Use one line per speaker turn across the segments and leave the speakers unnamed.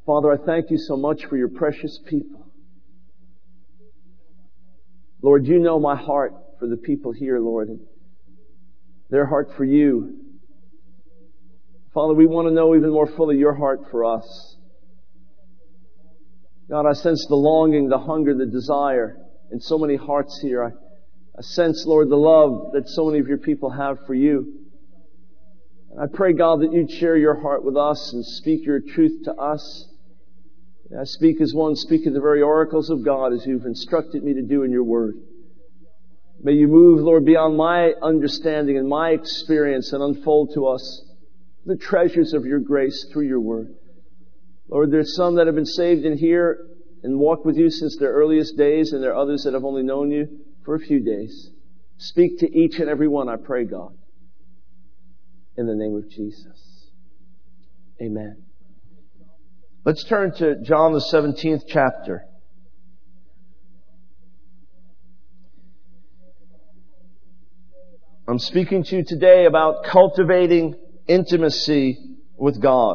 Father, I thank you so much for your precious people. Lord, you know my heart for the people here, Lord, and their heart for you. Father, we want to know even more fully your heart for us. God, I sense the longing, the hunger, the desire in so many hearts here. I sense, Lord, the love that so many of your people have for you. And I pray, God, that you'd share your heart with us and speak your truth to us. And I speak as one speaking the very oracles of God as you've instructed me to do in your word. May you move, Lord, beyond my understanding and my experience and unfold to us the treasures of your grace through your word. Lord, there's some that have been saved in here and walked with you since their earliest days, and there are others that have only known you for a few days. Speak to each and every one, I pray, God. In the name of Jesus. Amen. Let's turn to John the 17th chapter. I'm speaking to you today about cultivating intimacy with God.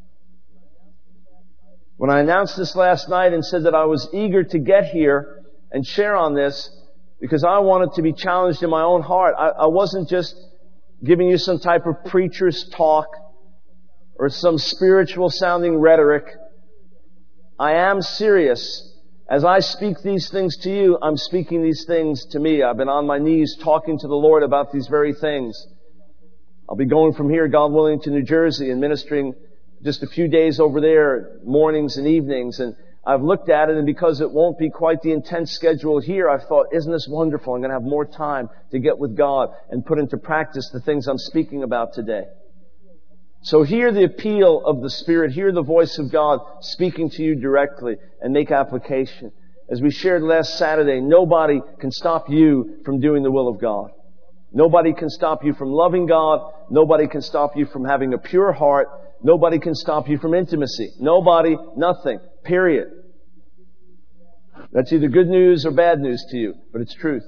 When I announced this last night and said that I was eager to get here and share on this because I wanted to be challenged in my own heart, I wasn't just giving you some type of preacher's talk or some spiritual sounding rhetoric. I am serious. As I speak these things to you, I'm speaking these things to me. I've been on my knees talking to the Lord about these very things. I'll be going from here, God willing, to New Jersey and ministering just a few days over there, mornings and evenings. And I've looked at it, and because it won't be quite the intense schedule here, I've thought, isn't this wonderful? I'm going to have more time to get with God and put into practice the things I'm speaking about today. So hear the appeal of the Spirit, hear the voice of God speaking to you directly, and make application. As we shared last Saturday, nobody can stop you from doing the will of God. Nobody can stop you from loving God. Nobody can stop you from having a pure heart. Nobody can stop you from intimacy. Nobody, nothing, period. That's either good news or bad news to you, but it's truth.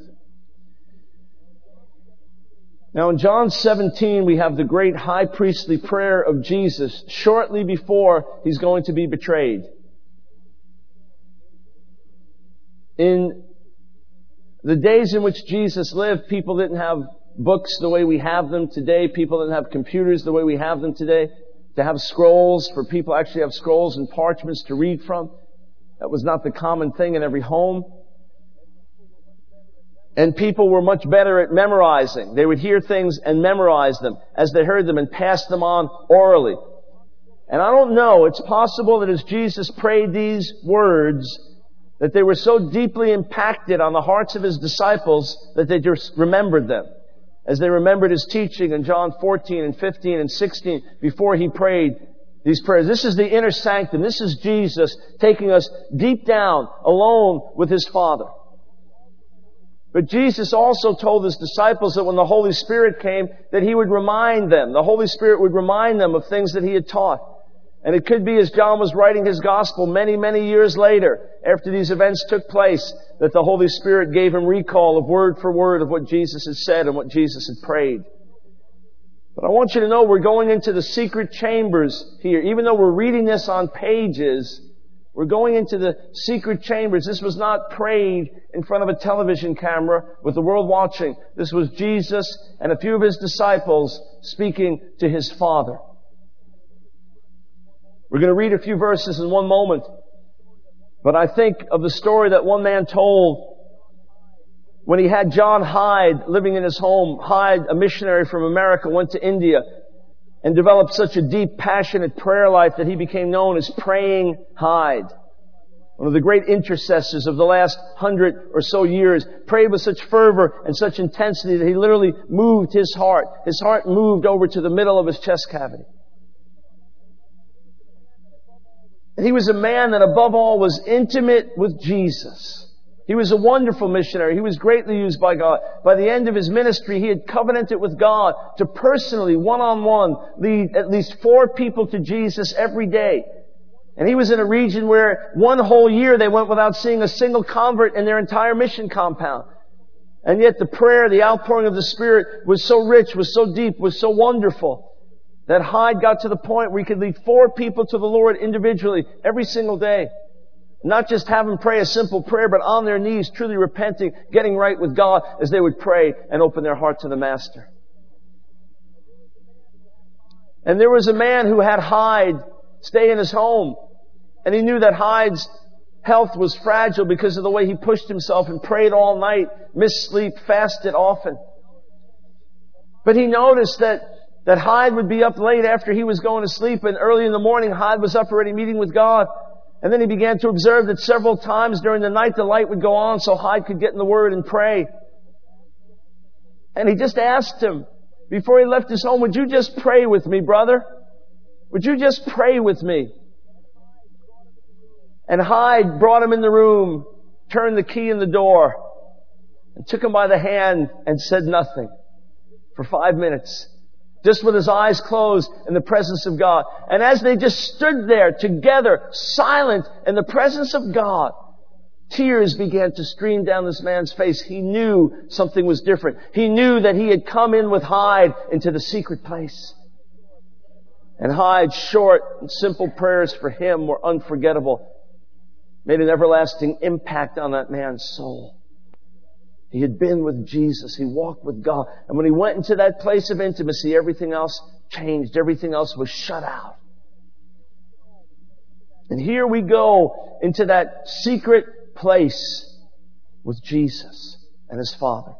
Now in John 17, we have the great high priestly prayer of Jesus shortly before He's going to be betrayed. In the days in which Jesus lived, people didn't have books the way we have them today. People didn't have computers the way we have them today. To have scrolls, for people to actually have scrolls and parchments to read from, that was not the common thing in every home. And people were much better at memorizing. They would hear things and memorize them as they heard them and pass them on orally. And I don't know, it's possible that as Jesus prayed these words, that they were so deeply impacted on the hearts of His disciples that they just remembered them. As they remembered His teaching in John 14 and 15 and 16 before He prayed these prayers. This is the inner sanctum. This is Jesus taking us deep down, alone with His Father. But Jesus also told His disciples that when the Holy Spirit came, that He would remind them. The Holy Spirit would remind them of things that He had taught. And it could be as John was writing his gospel many, many years later, after these events took place, that the Holy Spirit gave him recall of word for word of what Jesus had said and what Jesus had prayed. But I want you to know we're going into the secret chambers here. Even though we're reading this on pages, we're going into the secret chambers. This was not prayed in front of a television camera with the world watching. This was Jesus and a few of His disciples speaking to His Father. We're going to read a few verses in one moment. But I think of the story that one man told when he had John Hyde living in his home. Hyde, a missionary from America, went to India and developed such a deep, passionate prayer life that he became known as Praying Hyde. One of the great intercessors of the last 100 or so years, prayed with such fervor and such intensity that he literally moved his heart. His heart moved over to the middle of his chest cavity. And he was a man that above all was intimate with Jesus. He was a wonderful missionary. He was greatly used by God. By the end of his ministry, he had covenanted with God to personally, one-on-one, lead at least 4 people to Jesus every day. And he was in a region where one whole year they went without seeing a single convert in their entire mission compound. And yet the prayer, the outpouring of the Spirit was so rich, was so deep, was so wonderful, that Hyde got to the point where he could lead 4 people to the Lord individually every single day. Not just have them pray a simple prayer, but on their knees, truly repenting, getting right with God as they would pray and open their heart to the Master. And there was a man who had Hyde stay in his home. And he knew that Hyde's health was fragile because of the way he pushed himself and prayed all night, missed sleep, fasted often. But he noticed that Hyde would be up late after he was going to sleep, and early in the morning Hyde was up already meeting with God. And then he began to observe that several times during the night the light would go on so Hyde could get in the Word and pray. And he just asked him, before he left his home, would you just pray with me, brother? Would you just pray with me? And Hyde brought him in the room, turned the key in the door, and took him by the hand and said nothing for 5 minutes, just with his eyes closed in the presence of God. And as they just stood there together, silent in the presence of God, tears began to stream down this man's face. He knew something was different. He knew that he had come in with Hyde into the secret place. And Hyde's short and simple prayers for him were unforgettable. Made an everlasting impact on that man's soul. He had been with Jesus. He walked with God. And when he went into that place of intimacy, everything else changed. Everything else was shut out. And here we go into that secret place with Jesus and His Father.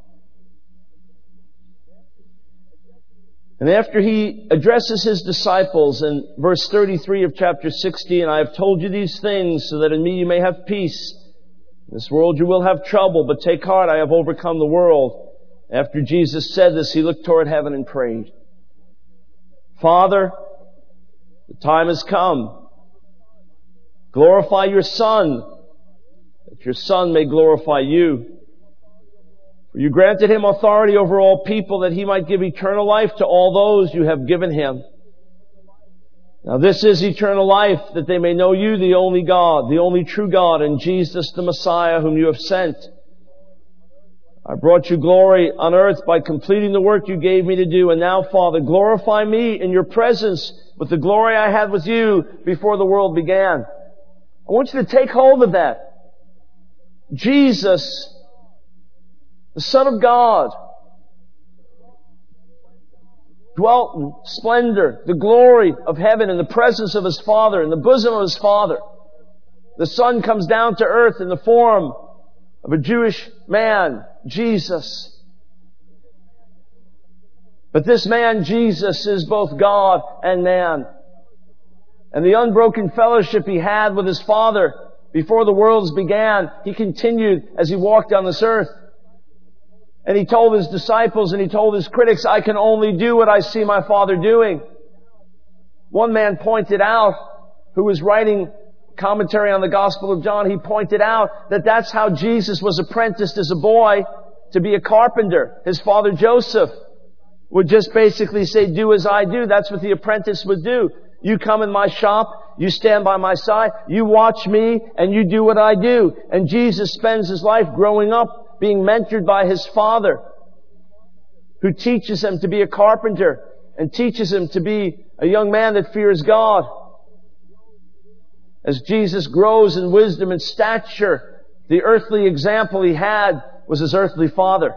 And after He addresses His disciples in verse 33 of chapter 16, I have told you these things so that in me you may have peace. In this world you will have trouble, but take heart, I have overcome the world. After Jesus said this, He looked toward heaven and prayed, Father, the time has come. Glorify your Son, that your Son may glorify you. For you granted Him authority over all people, that He might give eternal life to all those you have given Him. Now this is eternal life, that they may know you, the only God, the only true God, and Jesus the Messiah, whom you have sent. I brought you glory on earth by completing the work you gave me to do. And now, Father, glorify me in your presence with the glory I had with you before the world began. I want you to take hold of that. Jesus, the Son of God, dwelt in splendor, the glory of heaven in the presence of His Father, in the bosom of His Father. The Son comes down to earth in the form of a Jewish man, Jesus. But this man, Jesus, is both God and man. And the unbroken fellowship He had with His Father before the worlds began, He continued as He walked on this earth. And He told His disciples and He told His critics, I can only do what I see my Father doing. One man pointed out, who was writing commentary on the Gospel of John, he pointed out that that's how Jesus was apprenticed as a boy to be a carpenter. His father Joseph would just basically say, do as I do. That's what the apprentice would do. You come in my shop, you stand by my side, you watch me, and you do what I do. And Jesus spends His life growing up, being mentored by His Father, who teaches him to be a carpenter and teaches him to be a young man that fears God. As Jesus grows in wisdom and stature, the earthly example He had was His earthly father.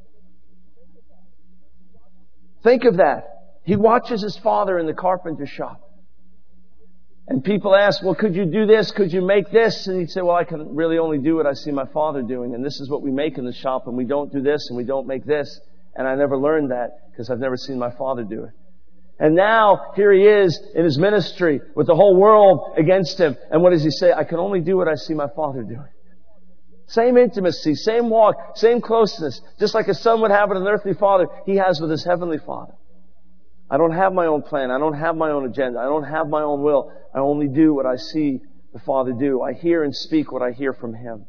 Think of that. He watches His Father in the carpenter shop. And people ask, well, could you do this? Could you make this? And He'd say, well, I can really only do what I see my Father doing. And this is what we make in the shop. And we don't do this and we don't make this. And I never learned that because I've never seen my Father do it. And now, here He is in His ministry with the whole world against Him. And what does He say? I can only do what I see my Father doing. Same intimacy, same walk, same closeness. Just like a son would have with an earthly father, He has with His heavenly Father. I don't have my own plan. I don't have my own agenda. I don't have my own will. I only do what I see the Father do. I hear and speak what I hear from Him.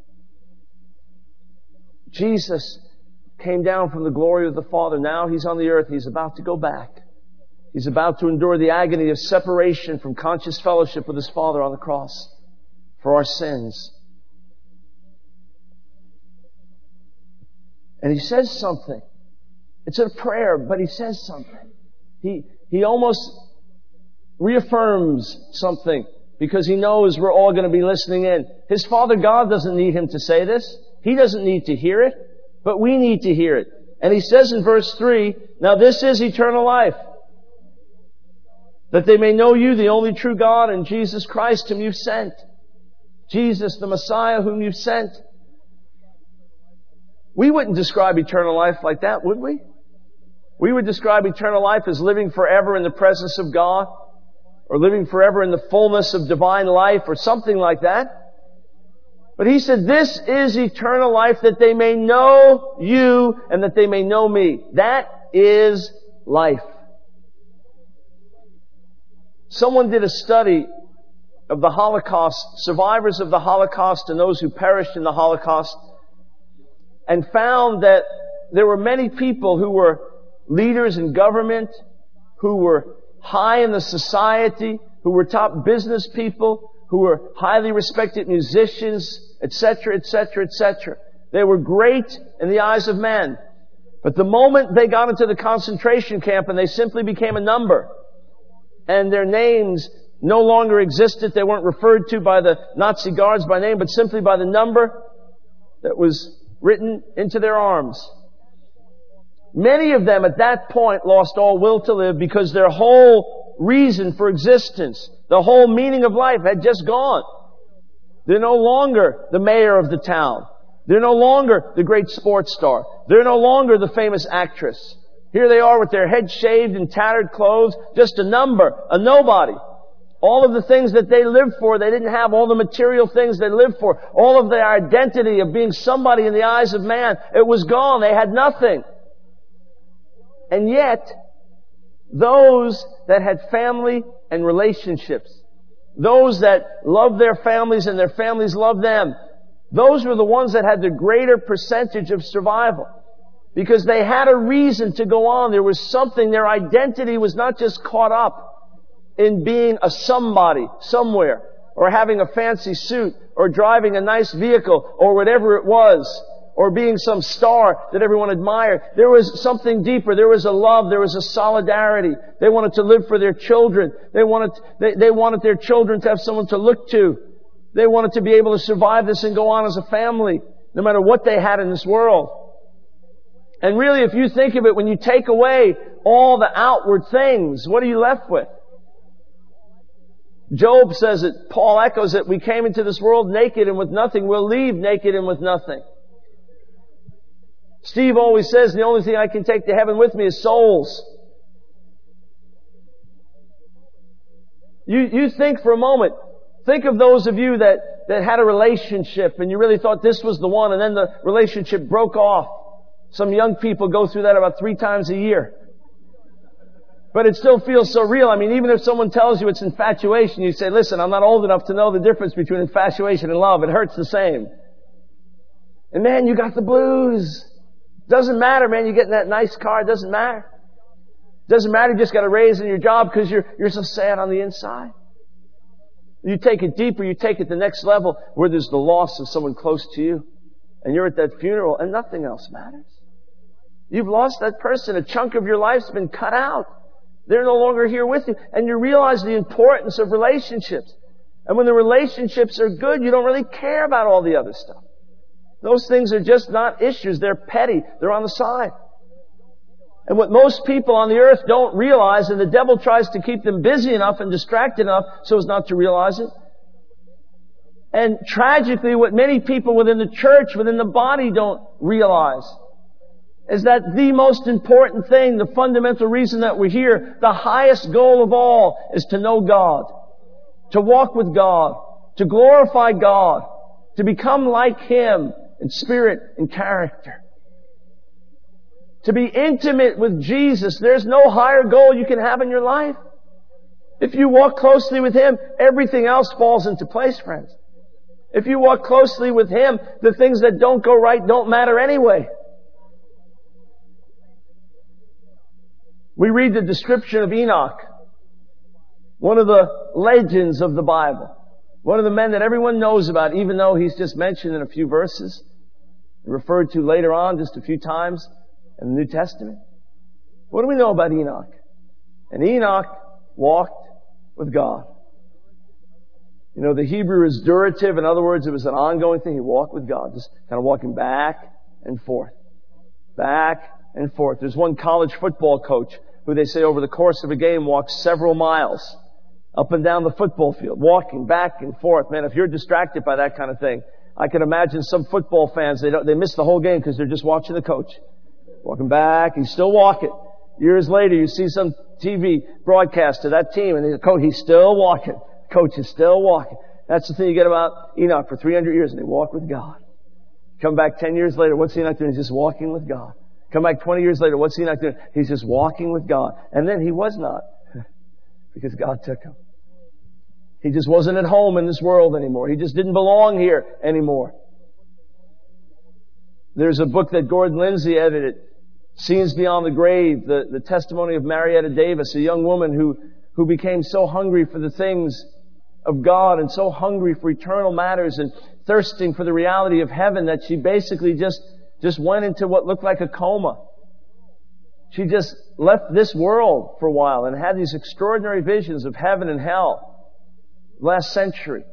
Jesus came down from the glory of the Father. Now He's on the earth. He's about to go back. He's about to endure the agony of separation from conscious fellowship with His Father on the cross for our sins. And He says something. It's a prayer, but He says something. He almost reaffirms something because He knows we're all going to be listening in. His Father God doesn't need Him to say this. He doesn't need to hear it, but we need to hear it. And He says in verse 3, now this is eternal life, that they may know You, the only true God, and Jesus Christ, whom You've sent. Jesus, the Messiah, whom You've sent. We wouldn't describe eternal life like that, would we? We would describe eternal life as living forever in the presence of God, or living forever in the fullness of divine life, or something like that. But He said, this is eternal life, that they may know You and that they may know Me. That is life. Someone did a study of the Holocaust, survivors of the Holocaust and those who perished in the Holocaust, and found that there were many people who were leaders in government, who were high in the society, who were top business people, who were highly respected musicians, etc., etc., etc. They were great in the eyes of men. But the moment they got into the concentration camp and they simply became a number, and their names no longer existed, they weren't referred to by the Nazi guards by name, but simply by the number that was written into their arms. Many of them at that point lost all will to live because their whole reason for existence, the whole meaning of life had just gone. They're no longer the mayor of the town. They're no longer the great sports star. They're no longer the famous actress. Here they are with their heads shaved and tattered clothes, just a number, a nobody. All of the things that they lived for, they didn't have. All the material things they lived for, all of their identity of being somebody in the eyes of man, it was gone. They had nothing. And yet, those that had family and relationships, those that loved their families and their families loved them, those were the ones that had the greater percentage of survival. Because they had a reason to go on. There was something, their identity was not just caught up in being a somebody somewhere, or having a fancy suit, or driving a nice vehicle, or whatever it was, or being some star that everyone admired. There was something deeper. There was a love. There was a solidarity. They wanted to live for their children. They wanted their children to have someone to look to. They wanted to be able to survive this and go on as a family, no matter what they had in this world. And really, if you think of it, when you take away all the outward things, what are you left with? Job says it, Paul echoes it, we came into this world naked and with nothing. We'll leave naked and with nothing. Steve always says, the only thing I can take to heaven with me is souls. You think for a moment, think of those of you that had a relationship and you really thought this was the one, and then the relationship broke off. Some young people go through that about 3 times a year. But it still feels so real. I mean, even if someone tells you it's infatuation, you say, listen, I'm not old enough to know the difference between infatuation and love. It hurts the same. And man, you got the blues. Doesn't matter, man. You get in that nice car. It doesn't matter. Doesn't matter. You just got a raise in your job because you're so sad on the inside. You take it deeper. You take it the next level where there's the loss of someone close to you. And you're at that funeral and nothing else matters. You've lost that person. A chunk of your life's been cut out. They're no longer here with you. And you realize the importance of relationships. And when the relationships are good, you don't really care about all the other stuff. Those things are just not issues. They're petty. They're on the side. And what most people on the earth don't realize, and the devil tries to keep them busy enough and distracted enough so as not to realize it. And tragically, what many people within the church, within the body don't realize is that the most important thing, the fundamental reason that we're here, the highest goal of all is to know God, to walk with God, to glorify God, to become like Him in spirit and character. To be intimate with Jesus. There's no higher goal you can have in your life. If you walk closely with Him, everything else falls into place, friends. If you walk closely with Him, the things that don't go right don't matter anyway. We read the description of Enoch, one of the legends of the Bible, one of the men that everyone knows about, even though he's just mentioned in a few verses, referred to later on just a few times in the New Testament. What do we know about Enoch? And Enoch walked with God. You know, the Hebrew is durative. In other words, it was an ongoing thing. He walked with God, just kind of walking back and forth. Back and forth. There's one college football coach who they say over the course of a game walks several miles up and down the football field, walking back and forth. Man, if you're distracted by that kind of thing, I can imagine some football fans, they miss the whole game because they're just watching the coach. Walking back, he's still walking. Years later, you see some TV broadcast to that team, and the coach, he's still walking. Coach is still walking. That's the thing you get about Enoch for 300 years, and they walk with God. Come back 10 years later, what's Enoch doing? He's just walking with God. Come back 20 years later, what's Enoch doing? He's just walking with God. And then he was not, because God took him. He just wasn't at home in this world anymore. He just didn't belong here anymore. There's a book that Gordon Lindsay edited, Scenes Beyond the Grave, the testimony of Marietta Davis, a young woman who became so hungry for the things of God and so hungry for eternal matters and thirsting for the reality of heaven that she basically just went into what looked like a coma. She just left this world for a while and had these extraordinary visions of heaven and hell last century.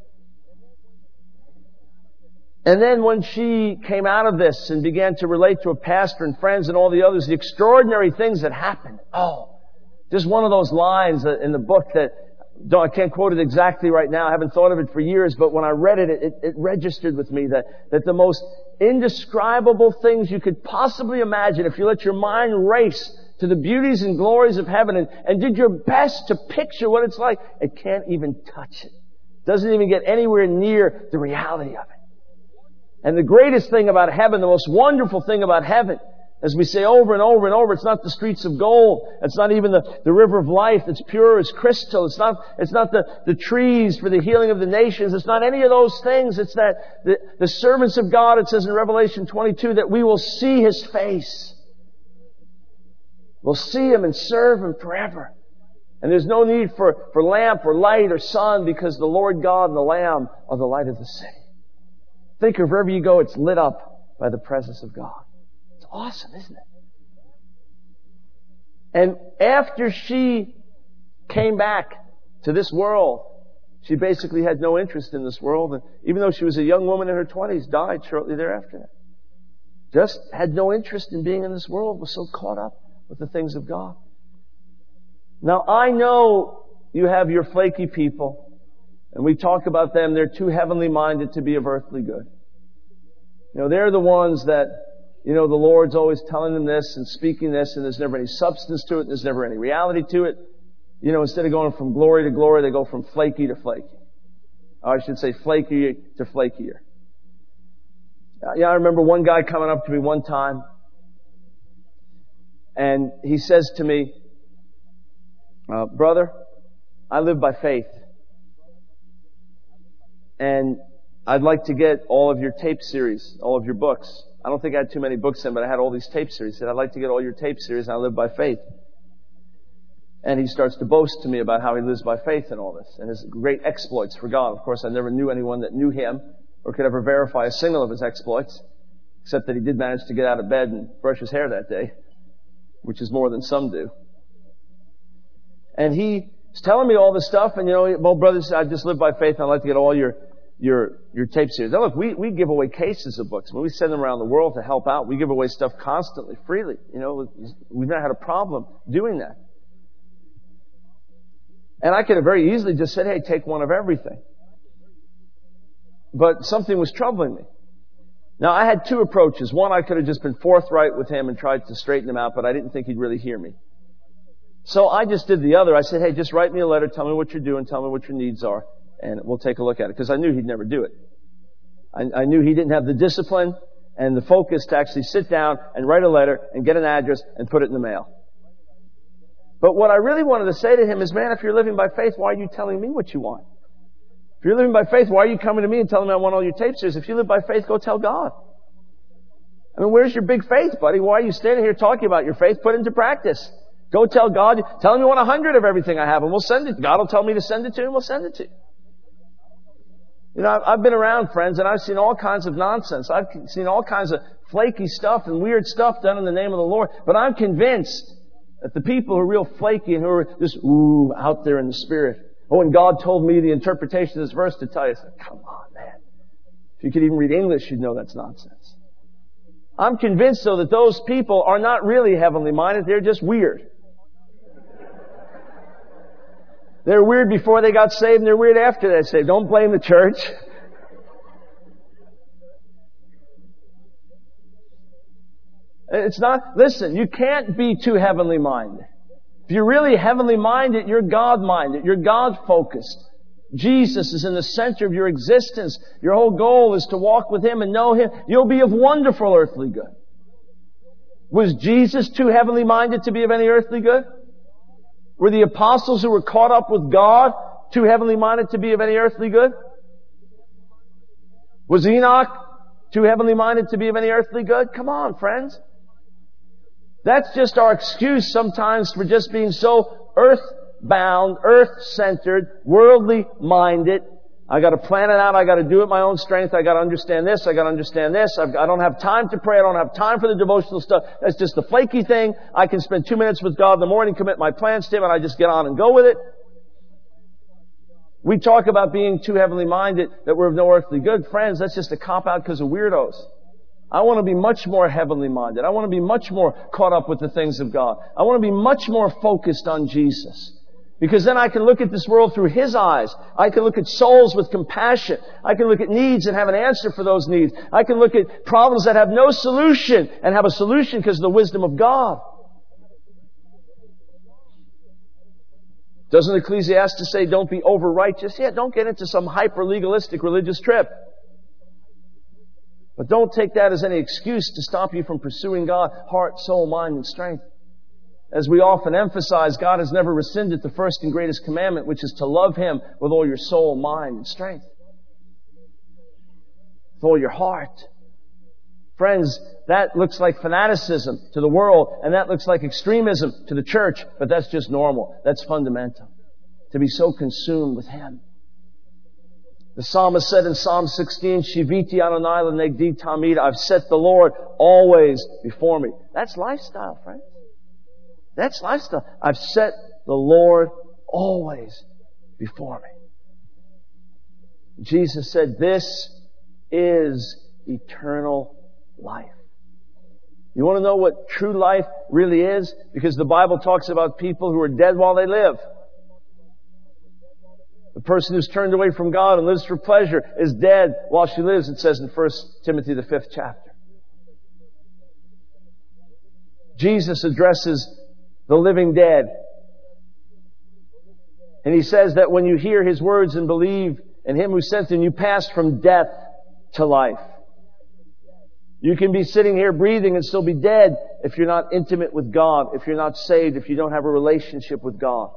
And then when she came out of this and began to relate to a pastor and friends and all the others, the extraordinary things that happened. Just one of those lines in the book that I can't quote it exactly right now. I haven't thought of it for years, but when I read it, it registered with me that the most indescribable things you could possibly imagine, if you let your mind race to the beauties and glories of heaven and did your best to picture what it's like, it can't even touch it. Doesn't even get anywhere near the reality of it. And the greatest thing about heaven, the most wonderful thing about heaven, as we say over and over and over, it's not the streets of gold. It's not even the river of life. It's pure as crystal. It's not the trees for the healing of the nations. It's not any of those things. It's that the servants of God, it says in Revelation 22, that we will see His face. We'll see Him and serve Him forever. And there's no need for lamp or light or sun, because the Lord God and the Lamb are the light of the city. Think of wherever you go, it's lit up by the presence of God. It's awesome, isn't it? And after she came back to this world, she basically had no interest in this world. And even though she was a young woman in her 20s, died shortly thereafter. Just had no interest in being in this world, was so caught up with the things of God. Now, I know you have your flaky people, and we talk about them. They're too heavenly minded to be of earthly good. You know, they're the ones that, you know, the Lord's always telling them this and speaking this, and there's never any substance to it, and there's never any reality to it. You know, instead of going from glory to glory, they go from flaky to flaky. Or I should say flaky to flakier. Yeah, I remember one guy coming up to me one time, and he says to me, brother, I live by faith. And I'd like to get all of your tape series, all of your books. I don't think I had too many books in, but I had all these tape series. He said, I'd like to get all your tape series, and I live by faith. And he starts to boast to me about how he lives by faith and all this, and his great exploits for God. Of course, I never knew anyone that knew him or could ever verify a single of his exploits, except that he did manage to get out of bed and brush his hair that day, which is more than some do. And he's telling me all this stuff, and you know, well, brothers, I just live by faith, and I'd like to get all your tape series. Now look, we give away cases of books. When we send them around the world to help out, we give away stuff constantly, freely. You know, we've never had a problem doing that. And I could have very easily just said, hey, take one of everything. But something was troubling me. Now, I had two approaches. One, I could have just been forthright with him and tried to straighten him out, but I didn't think he'd really hear me. So I just did the other. I said, hey, just write me a letter, tell me what you're doing, tell me what your needs are, and we'll take a look at it. Because I knew he'd never do it. I knew he didn't have the discipline and the focus to actually sit down and write a letter and get an address and put it in the mail. But what I really wanted to say to him is, man, if you're living by faith, why are you telling me what you want? If you're living by faith, why are you coming to me and telling me I want all your tape series? If you live by faith, go tell God. I mean, where's your big faith, buddy? Why are you standing here talking about your faith? Put it into practice. Go tell God. Tell him you want 100 of everything I have, and we'll send it. God will tell me to send it to you, and we'll send it to you. You know, I've been around, friends, and I've seen all kinds of nonsense. I've seen all kinds of flaky stuff and weird stuff done in the name of the Lord. But I'm convinced that the people who are real flaky and who are just, out there in the Spirit, Oh, when God told me the interpretation of this verse to tell you, I said, come on, man. If you could even read English, you'd know that's nonsense. I'm convinced, though, that those people are not really heavenly minded. They're just weird. They're weird before they got saved, and they're weird after they got saved. Don't blame the church. It's not, listen, you can't be too heavenly minded. If you're really heavenly minded, you're God minded. You're God focused. Jesus is in the center of your existence. Your whole goal is to walk with Him and know Him. You'll be of wonderful earthly good. Was Jesus too heavenly minded to be of any earthly good? Were the apostles who were caught up with God too heavenly minded to be of any earthly good? Was Enoch too heavenly minded to be of any earthly good? Come on, friends. That's just our excuse sometimes for just being so earthbound, earth-centered, worldly minded. I got to plan it out. I got to do it my own strength. I got to understand this. I got to understand this. I don't have time to pray. I don't have time for the devotional stuff. That's just the flaky thing. I can spend 2 minutes with God in the morning, commit my plans to Him, and I just get on and go with it. We talk about being too heavenly minded, that we're of no earthly good. Friends, that's just a cop-out because of weirdos. I want to be much more heavenly minded. I want to be much more caught up with the things of God. I want to be much more focused on Jesus. Because then I can look at this world through His eyes. I can look at souls with compassion. I can look at needs and have an answer for those needs. I can look at problems that have no solution and have a solution because of the wisdom of God. Doesn't Ecclesiastes say don't be over-righteous? Yeah, don't get into some hyper-legalistic religious trip. But don't take that as any excuse to stop you from pursuing God, heart, soul, mind, and strength. As we often emphasize, God has never rescinded the first and greatest commandment, which is to love Him with all your soul, mind, and strength. With all your heart. Friends, that looks like fanaticism to the world, and that looks like extremism to the church, but that's just normal. That's fundamental. To be so consumed with Him. The psalmist said in Psalm 16, Shiviti Adonai l'negdi tamid, I've set the Lord always before me. That's lifestyle, friends. That's lifestyle. I've set the Lord always before me. Jesus said, this is eternal life. You want to know what true life really is? Because the Bible talks about people who are dead while they live. The person who's turned away from God and lives for pleasure is dead while she lives, it says in 1 Timothy, the 5th chapter. Jesus addresses the living dead. And He says that when you hear His words and believe in Him who sent Him, you pass from death to life. You can be sitting here breathing and still be dead if you're not intimate with God, if you're not saved, if you don't have a relationship with God.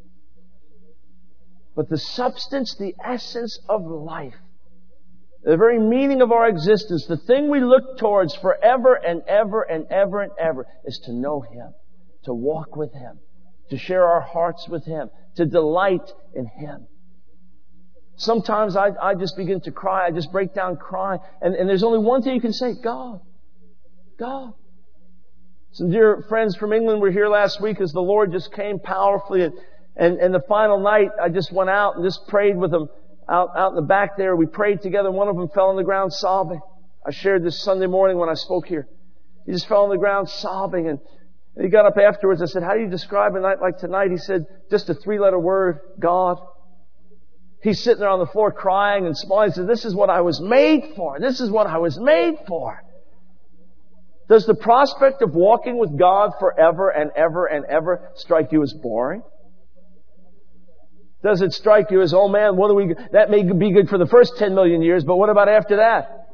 But the substance, the essence of life, the very meaning of our existence, the thing we look towards forever and ever and ever and ever is to know Him, to walk with Him, to share our hearts with Him, to delight in Him. Sometimes I just begin to cry. I just break down crying. And there's only one thing you can say, God. God. Some dear friends from England were here last week as the Lord just came powerfully. And the final night, I just went out and just prayed with them out in the back there. We prayed together. One of them fell on the ground sobbing. I shared this Sunday morning when I spoke here. He just fell on the ground sobbing. And he got up afterwards. I said, how do you describe a night like tonight? He said, just a 3-letter word, God. He's sitting there on the floor crying and smiling. He said, this is what I was made for. This is what I was made for. Does the prospect of walking with God forever and ever and ever strike you as boring? Does it strike you as, oh man, that may be good for the first 10 million years, but what about after that?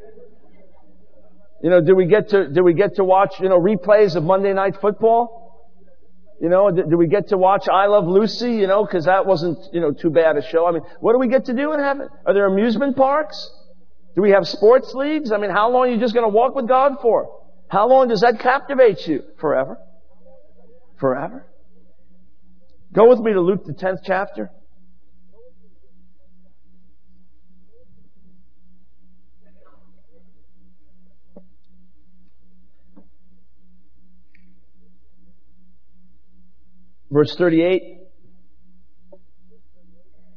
Do we get to watch, replays of Monday Night Football? Do we get to watch I Love Lucy, cause that wasn't, too bad a show. I mean, what do we get to do in heaven? Are there amusement parks? Do we have sports leagues? I mean, how long are you just going to walk with God for? How long does that captivate you? Forever. Forever. Go with me to Luke the 10th chapter. Verse 38.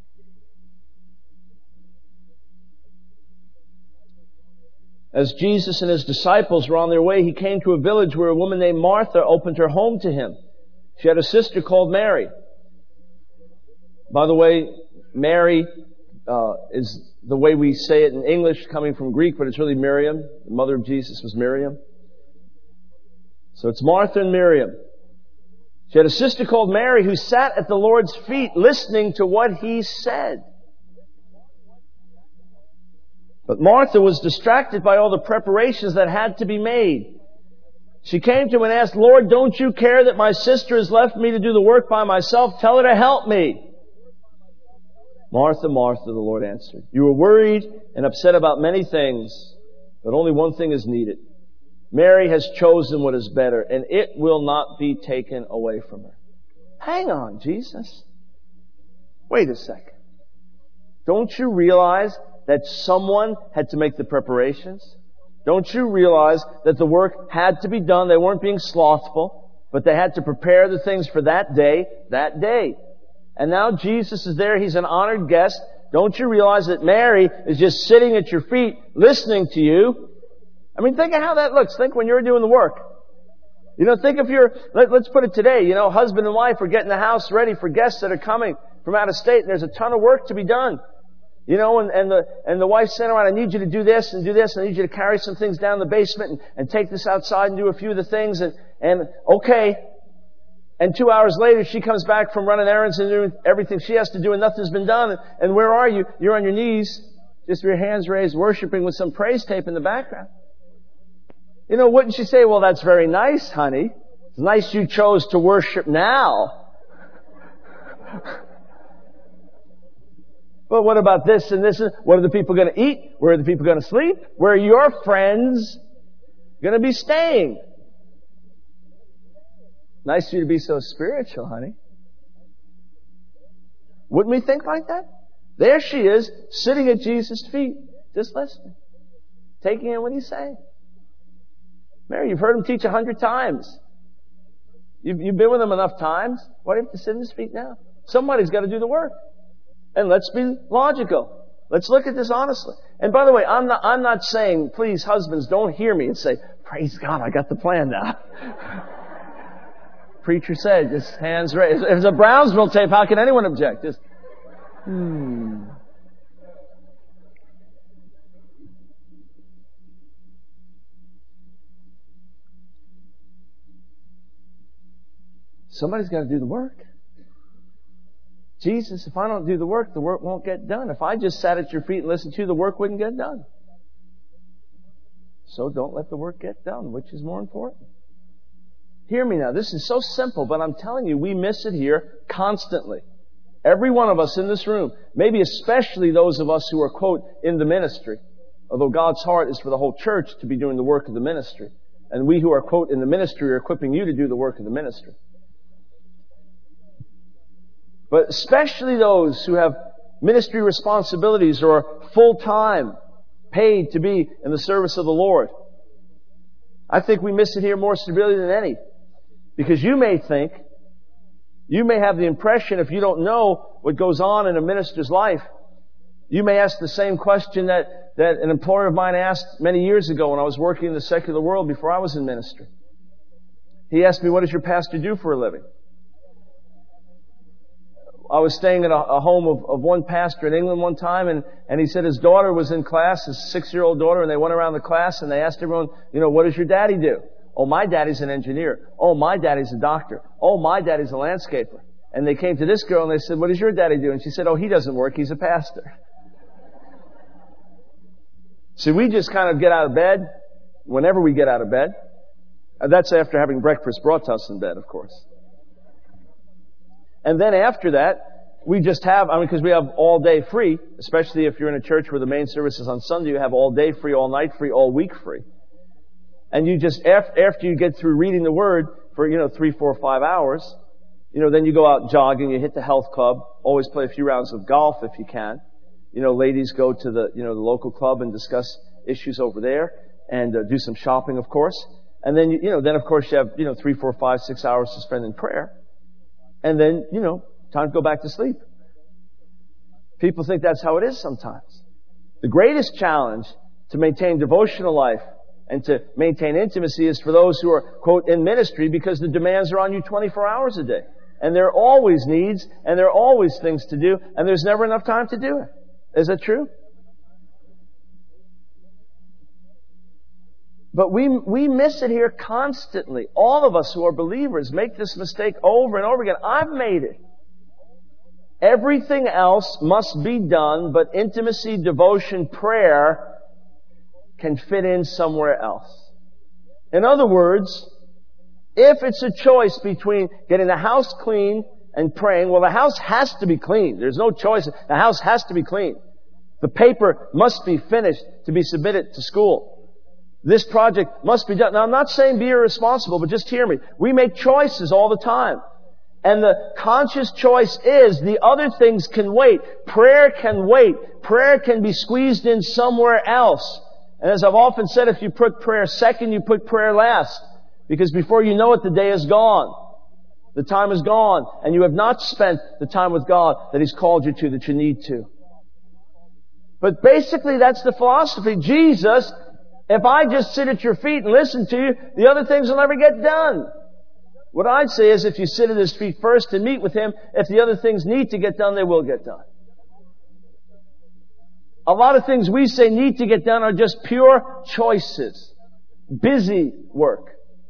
As Jesus and His disciples were on their way, He came to a village where a woman named Martha opened her home to Him. She had a sister called Mary. By the way, Mary is the way we say it in English, coming from Greek, but it's really Miriam. The mother of Jesus was Miriam. So it's Martha and Miriam. She had a sister called Mary who sat at the Lord's feet listening to what He said. But Martha was distracted by all the preparations that had to be made. She came to Him and asked, "Lord, don't you care that my sister has left me to do the work by myself? Tell her to help me." "Martha, Martha," the Lord answered, "you are worried and upset about many things, but only one thing is needed. Mary has chosen what is better, and it will not be taken away from her." Hang on, Jesus. Wait a second. Don't you realize that someone had to make the preparations? Don't you realize that the work had to be done? They weren't being slothful, but they had to prepare the things for that day. And now Jesus is there. He's an honored guest. Don't you realize that Mary is just sitting at your feet listening to you? I mean, think of how that looks. Think when you're doing the work. Think if let's put it today, husband and wife are getting the house ready for guests that are coming from out of state, and there's a ton of work to be done. And the wife's saying around, "I need you to do this and do this, and I need you to carry some things down the basement and take this outside and do a few of the things," and okay. And 2 hours later, she comes back from running errands and doing everything she has to do, and nothing's been done. And where are you? You're on your knees, just with your hands raised, worshiping with some praise tape in the background. Wouldn't she say, "Well, that's very nice, honey. It's nice you chose to worship now." But what about this and this? What are the people going to eat? Where are the people going to sleep? Where are your friends going to be staying? Nice of you to be so spiritual, honey. Wouldn't we think like that? There she is, sitting at Jesus' feet, just listening, taking in what He's saying. Mary, you've heard Him teach 100 times. You've been with Him enough times. Why do you have to sit at His feet now? Somebody's got to do the work. And let's be logical. Let's look at this honestly. And by the way, I'm not saying, please, husbands, don't hear me and say, "Praise God, I got the plan now." Preacher said, just hands raised. If it's a Brownsville tape, how can anyone object? Just, Somebody's got to do the work. Jesus, if I don't do the work won't get done. If I just sat at your feet and listened to you, the work wouldn't get done. So don't let the work get done. Which is more important? Hear me now. This is so simple, but I'm telling you, we miss it here constantly. Every one of us in this room, maybe especially those of us who are, quote, in the ministry, although God's heart is for the whole church to be doing the work of the ministry. And we who are, quote, in the ministry are equipping you to do the work of the ministry. But especially those who have ministry responsibilities or are full-time, paid to be in the service of the Lord. I think we miss it here more severely than any. Because you may have the impression, if you don't know what goes on in a minister's life, you may ask the same question that an employer of mine asked many years ago when I was working in the secular world before I was in ministry. He asked me, "What does your pastor do for a living?" I was staying at a home of one pastor in England one time, and he said his daughter was in class, his 6-year-old daughter, and they went around the class and they asked everyone, "What does your daddy do?" "Oh, my daddy's an engineer." "Oh, my daddy's a doctor." "Oh, my daddy's a landscaper." And they came to this girl and they said, "What does your daddy do?" And she said, "Oh, he doesn't work, he's a pastor." See, we just kind of get out of bed whenever we get out of bed. That's after having breakfast brought to us in bed, of course. And then after that, we just have, because we have all day free, especially if you're in a church where the main service is on Sunday, you have all day free, all night free, all week free. And you just, after you get through reading the Word for, 3, 4, 5 hours, then you go out jogging, you hit the health club, always play a few rounds of golf if you can. Ladies go to the local club and discuss issues over there and do some shopping, of course. And then, then of course you have, 3, 4, 5, 6 hours to spend in prayer. And then, time to go back to sleep. People think that's how it is sometimes. The greatest challenge to maintain devotional life and to maintain intimacy is for those who are, quote, in ministry, because the demands are on you 24 hours a day. And there are always needs, and there are always things to do, and there's never enough time to do it. Is that true? But we miss it here constantly. All of us who are believers make this mistake over and over again. I've made it. Everything else must be done, but intimacy, devotion, prayer can fit in somewhere else. In other words, if it's a choice between getting the house clean and praying, well, the house has to be clean. There's no choice. The house has to be clean. The paper must be finished to be submitted to school. This project must be done. Now, I'm not saying be irresponsible, but just hear me. We make choices all the time. And the conscious choice is the other things can wait. Prayer can wait. Prayer can be squeezed in somewhere else. And as I've often said, if you put prayer second, you put prayer last. Because before you know it, the day is gone. The time is gone. And you have not spent the time with God that He's called you to, that you need to. But basically, that's the philosophy. Jesus, if I just sit at your feet and listen to you, the other things will never get done. What I'd say is if you sit at His feet first and meet with Him, if the other things need to get done, they will get done. A lot of things we say need to get done are just pure choices. Busy work.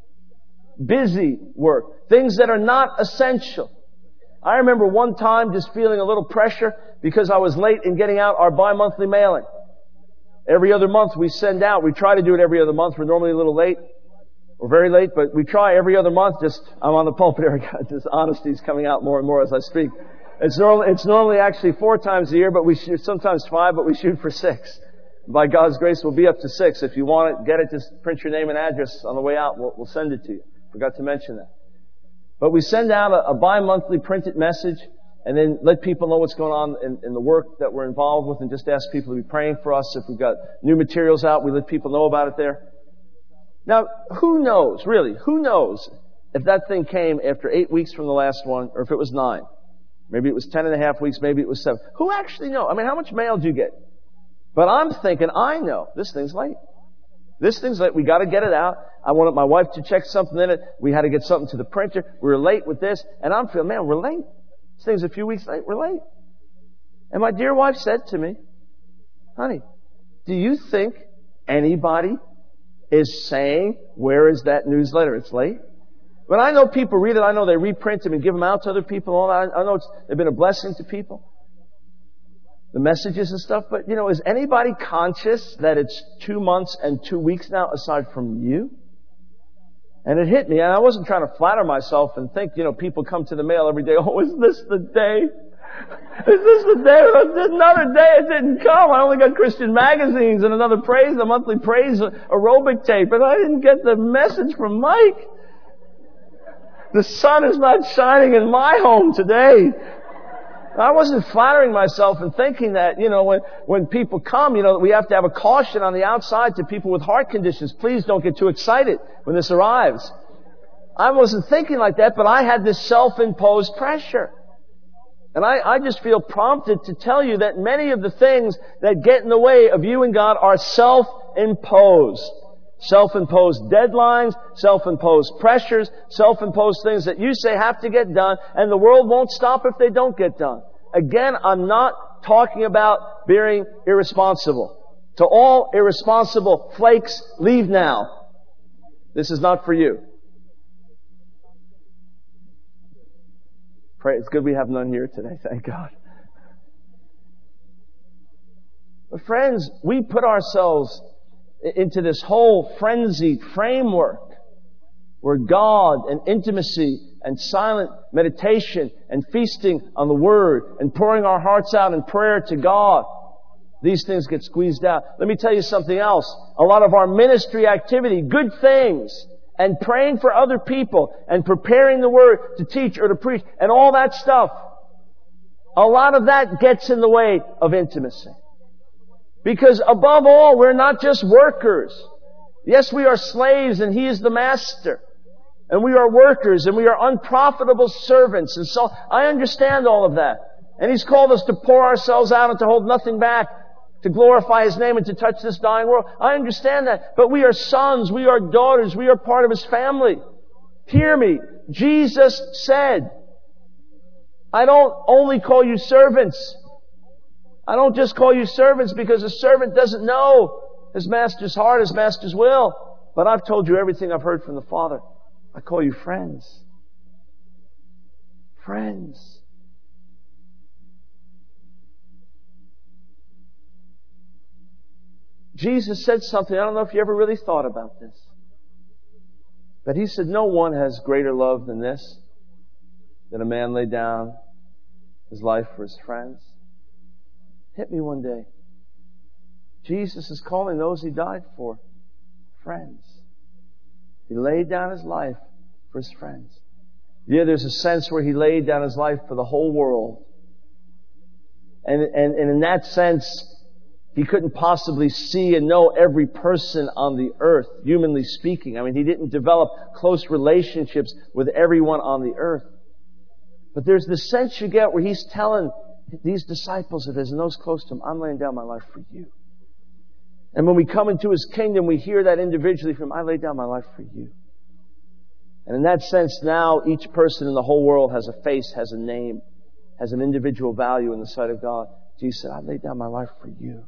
Busy work. Things that are not essential. I remember one time just feeling a little pressure because I was late in getting out our bi-monthly mailing. Every other month we send out. We try to do it every other month. We're normally a little late. We're very late, but we try every other month. I'm on the pulpit area. Just honesty's coming out more and more as I speak. It's normally actually 4 times a year, but we shoot sometimes 5, but we shoot for 6. By God's grace, we'll be up to 6. If you want it, get it. Just print your name and address on the way out. We'll send it to you. Forgot to mention that. But we send out a bi-monthly printed message and then let people know what's going on in the work that we're involved with and just ask people to be praying for us. If we've got new materials out, we let people know about it there. Now, who knows, really, who knows if that thing came after 8 weeks from the last one or if it was 9? Maybe it was 10.5 weeks, maybe it was 7. Who actually knows? I mean, how much mail do you get? But I'm thinking, I know, this thing's late. This thing's late. We got to get it out. I wanted my wife to check something in it. We had to get something to the printer. We were late with this. And I'm feeling, man, we're late. This thing's a few weeks late. We're late. And my dear wife said to me, honey, do you think anybody is saying, where is that newsletter? It's late. But I know people read it. I know they reprint them and give them out to other people. All that. I know they've been a blessing to people. The messages and stuff. But, is anybody conscious that it's 2 months and 2 weeks now aside from you? And it hit me. And I wasn't trying to flatter myself and think, people come to the mail every day. Oh, is this the day? Is this the day? Another day it didn't come. I only got Christian magazines and another praise, the monthly praise aerobic tape. And I didn't get the message from Mike. The sun is not shining in my home today. I wasn't flattering myself and thinking that, when people come, we have to have a caution on the outside to people with heart conditions. Please don't get too excited when this arrives. I wasn't thinking like that, but I had this self-imposed pressure. And I just feel prompted to tell you that many of the things that get in the way of you and God are self-imposed. Self-imposed deadlines, self-imposed pressures, self-imposed things that you say have to get done, and the world won't stop if they don't get done. Again, I'm not talking about being irresponsible. To all irresponsible flakes, leave now. This is not for you. Pray. It's good we have none here today, thank God. But friends, we put ourselves into this whole frenzied framework where God and intimacy and silent meditation and feasting on the Word and pouring our hearts out in prayer to God, these things get squeezed out. Let me tell you something else. A lot of our ministry activity, good things, and praying for other people and preparing the Word to teach or to preach and all that stuff, a lot of that gets in the way of intimacy. Because above all, we're not just workers. Yes, we are slaves and He is the master. And we are workers and we are unprofitable servants. And so I understand all of that. And He's called us to pour ourselves out and to hold nothing back, to glorify His name and to touch this dying world. I understand that. But we are sons. We are daughters. We are part of His family. Hear me. Jesus said, I don't only call you servants. I don't just call you servants because a servant doesn't know his master's heart, his master's will. But I've told you everything I've heard from the Father. I call you friends. Friends. Jesus said something, I don't know if you ever really thought about this. But He said, no one has greater love than this, that a man lay down his life for his friends. Hit me one day. Jesus is calling those He died for friends. He laid down His life for His friends. Yeah, there's a sense where He laid down His life for the whole world. And in that sense, He couldn't possibly see and know every person on the earth, humanly speaking. I mean, He didn't develop close relationships with everyone on the earth. But there's this sense you get where He's telling these disciples of His and those close to Him, I'm laying down my life for you. And when we come into His kingdom, we hear that individually from Him, I lay down my life for you. And in that sense, now each person in the whole world has a face, has a name, has an individual value in the sight of God. Jesus said, I laid down my life for you.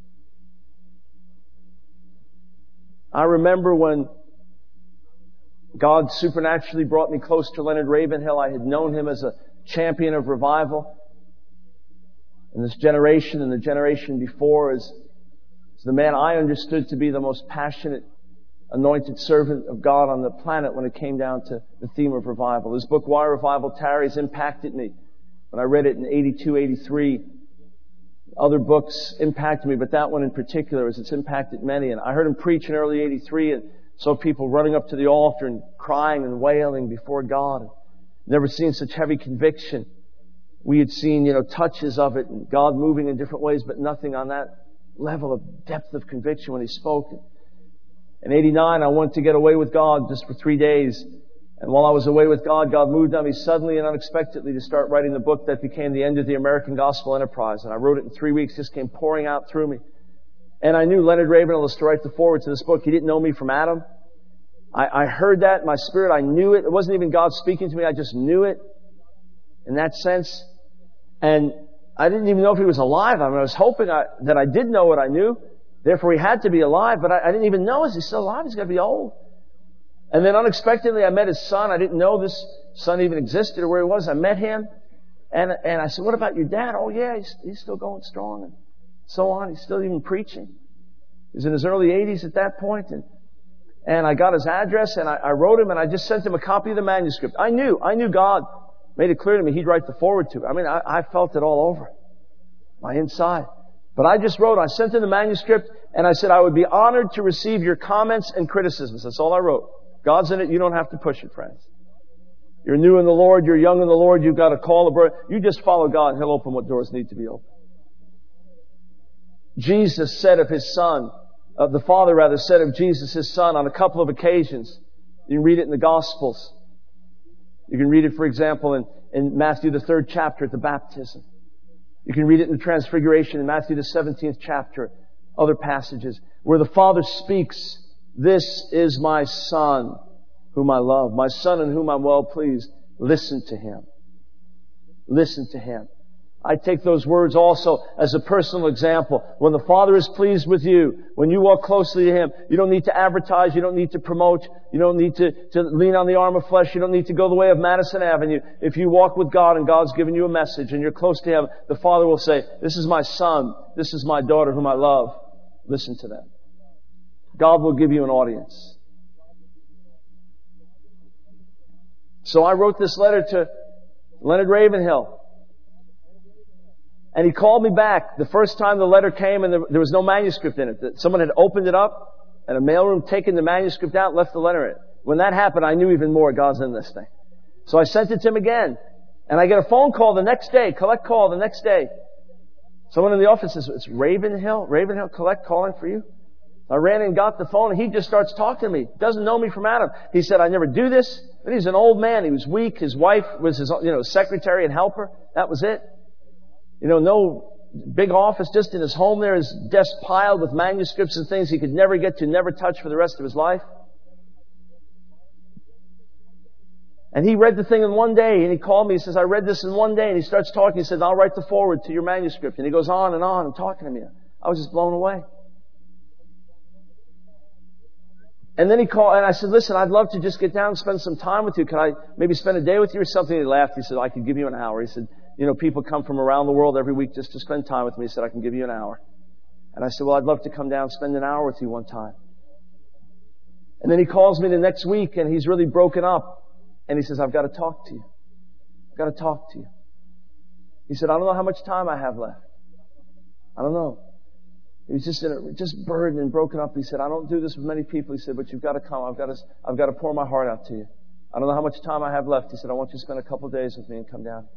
I remember when God supernaturally brought me close to Leonard Ravenhill. I had known him as a champion of revival. And this generation and the generation before is the man I understood to be the most passionate, anointed servant of God on the planet when it came down to the theme of revival. His book, Why Revival Tarries, impacted me. When I read it in 82, 83, other books impacted me, but that one in particular, as it's impacted many. And I heard him preach in early 83 and saw people running up to the altar and crying and wailing before God. Never seen such heavy conviction. We had seen, touches of it and God moving in different ways, but nothing on that level of depth of conviction when He spoke. In 89, I wanted to get away with God just for 3 days. And while I was away with God, God moved on me suddenly and unexpectedly to start writing the book that became the end of the American Gospel Enterprise. And I wrote it in 3 weeks, just came pouring out through me. And I knew Leonard Ravenhill was to write the foreword to this book. He didn't know me from Adam. I heard that in my spirit. I knew it. It wasn't even God speaking to me. I just knew it in that sense. And I didn't even know if he was alive. I was hoping that I did know what I knew. Therefore, he had to be alive. But I didn't even know, is he still alive? He's got to be old. And then unexpectedly, I met his son. I didn't know this son even existed or where he was. I met him. And I said, what about your dad? Oh, yeah, he's still going strong. And so on. He's still even preaching. He was in his early 80s at that point. And I got his address and I wrote him and I just sent him a copy of the manuscript. I knew God made it clear to me He'd write the foreword to it. I mean, I felt it all over my inside. But I just wrote, I sent him the manuscript and I said, I would be honored to receive your comments and criticisms. That's all I wrote. God's in it. You don't have to push it, friends. You're new in the Lord. You're young in the Lord. You've got a call of birth. You just follow God and He'll open what doors need to be opened. Jesus said of His Son, the Father rather said of Jesus, His Son, on a couple of occasions. You can read it in the Gospels. You can read it, for example, in Matthew the 3rd chapter at the baptism. You can read it in the Transfiguration in Matthew the 17th chapter, other passages, where the Father speaks, this is my Son, whom I love, my Son in whom I'm well pleased. Listen to Him. Listen to Him. I take those words also as a personal example. When the Father is pleased with you, when you walk closely to Him, you don't need to advertise, you don't need to promote, you don't need to lean on the arm of flesh, you don't need to go the way of Madison Avenue. If you walk with God and God's given you a message and you're close to Him, the Father will say, this is my Son, this is my daughter whom I love. Listen to them. God will give you an audience. So I wrote this letter to Leonard Ravenhill. And he called me back the first time the letter came and there was no manuscript in it. Someone had opened it up and a mailroom taken the manuscript out and left the letter in it. When that happened, I knew even more God's in this thing. So I sent it to him again. And I get a phone call the next day, collect call the next day. Someone in the office says, it's Ravenhill Collect calling for you. I ran and got the phone and he just starts talking to me. Doesn't know me from Adam. He said, I never do this. But he's an old man. He was weak. His wife was his, secretary and helper. That was it. No big office just in his home there, his desk piled with manuscripts and things he could never get to, never touch for the rest of his life. And he read the thing in one day, and he called me. He says, I read this in one day. And he starts talking. He says, I'll write the foreword to your manuscript. And he goes on and talking to me. I was just blown away. And then he called, and I said, listen, I'd love to just get down and spend some time with you. Can I maybe spend a day with you or something? He laughed. He said, I could give you an hour. He said, people come from around the world every week just to spend time with me. He said, I can give you an hour. And I said, well, I'd love to come down and spend an hour with you one time. And then he calls me the next week, and he's really broken up. And he says, I've got to talk to you. I've got to talk to you. He said, I don't know how much time I have left. I don't know. He was just burdened and broken up. He said, I don't do this with many people. He said, but you've got to come. I've got to pour my heart out to you. I don't know how much time I have left. He said, I want you to spend a couple of days with me and come down.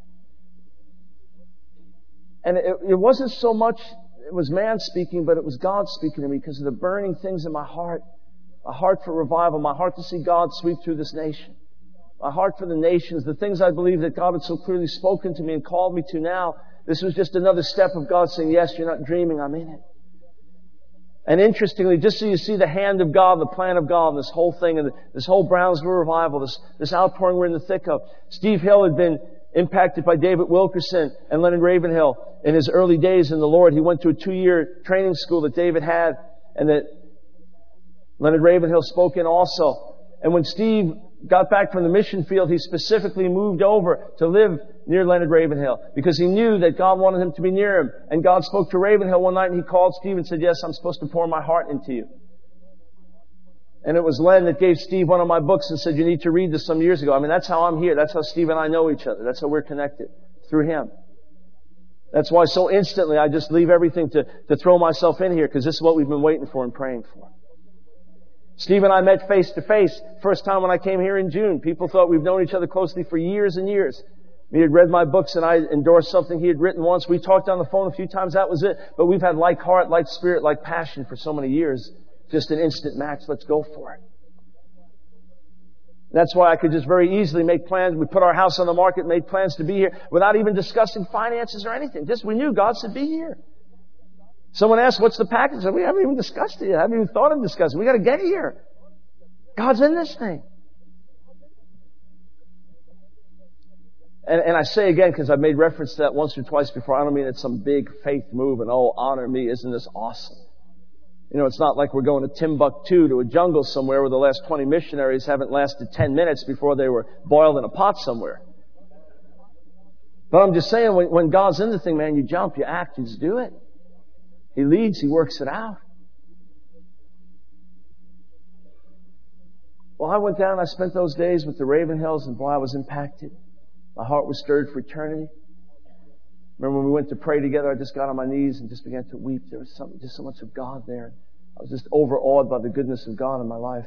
And it wasn't so much, it was man speaking, but it was God speaking to me because of the burning things in my heart. My heart for revival, my heart to see God sweep through this nation. My heart for the nations, the things I believe that God had so clearly spoken to me and called me to now. This was just another step of God saying, yes, you're not dreaming, I'm in it. And interestingly, just so you see the hand of God, the plan of God, this whole thing, and this whole Brownsville revival, this outpouring we're in the thick of. Steve Hill had been impacted by David Wilkerson and Leonard Ravenhill in his early days in the Lord. He went to a 2-year training school that David had and that Leonard Ravenhill spoke in also. And when Steve got back from the mission field, he specifically moved over to live near Leonard Ravenhill because he knew that God wanted him to be near him. And God spoke to Ravenhill one night and he called Steve and said, yes, I'm supposed to pour my heart into you. And it was Len that gave Steve one of my books and said, you need to read this some years ago. I mean, that's how I'm here. That's how Steve and I know each other. That's how we're connected, through him. That's why so instantly I just leave everything to throw myself in here because this is what we've been waiting for and praying for. Steve and I met face to face first time when I came here in June. People thought we've known each other closely for years and years. He had read my books and I endorsed something he had written once. We talked on the phone a few times. That was it. But we've had like heart, like spirit, like passion for so many years. Just an instant match. Let's go for it. That's why I could just very easily make plans. We put our house on the market, made plans to be here without even discussing finances or anything. Just we knew God said be here. Someone asked, what's the package? I said, we haven't even discussed it yet. I haven't even thought of discussing it. We got to get here. God's in this thing. And I say again, because I've made reference to that once or twice before, I don't mean it's some big faith move and, oh, honor me, isn't this awesome? It's not like we're going to Timbuktu to a jungle somewhere where the last 20 missionaries haven't lasted 10 minutes before they were boiled in a pot somewhere. But I'm just saying, when God's in the thing, man, you jump, you act, you just do it. He leads, He works it out. Well, I went down, I spent those days with the Ravenhills, and boy, I was impacted. My heart was stirred for eternity. Remember when we went to pray together, I just got on my knees and just began to weep. There was just so much of God there. I was just overawed by the goodness of God in my life.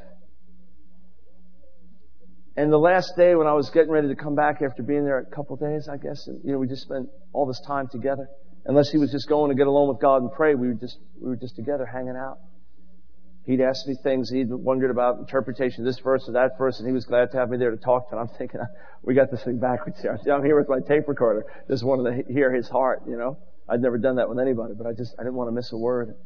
And the last day when I was getting ready to come back after being there a couple of days, I guess, and, we just spent all this time together. Unless he was just going to get alone with God and pray, we were just together hanging out. He'd ask me things. He'd wondered about interpretation of this verse or that verse, and he was glad to have me there to talk to. And I'm thinking, we got this thing backwards here. I'm here with my tape recorder. Just wanted to hear his heart, I'd never done that with anybody, but I didn't want to miss a word.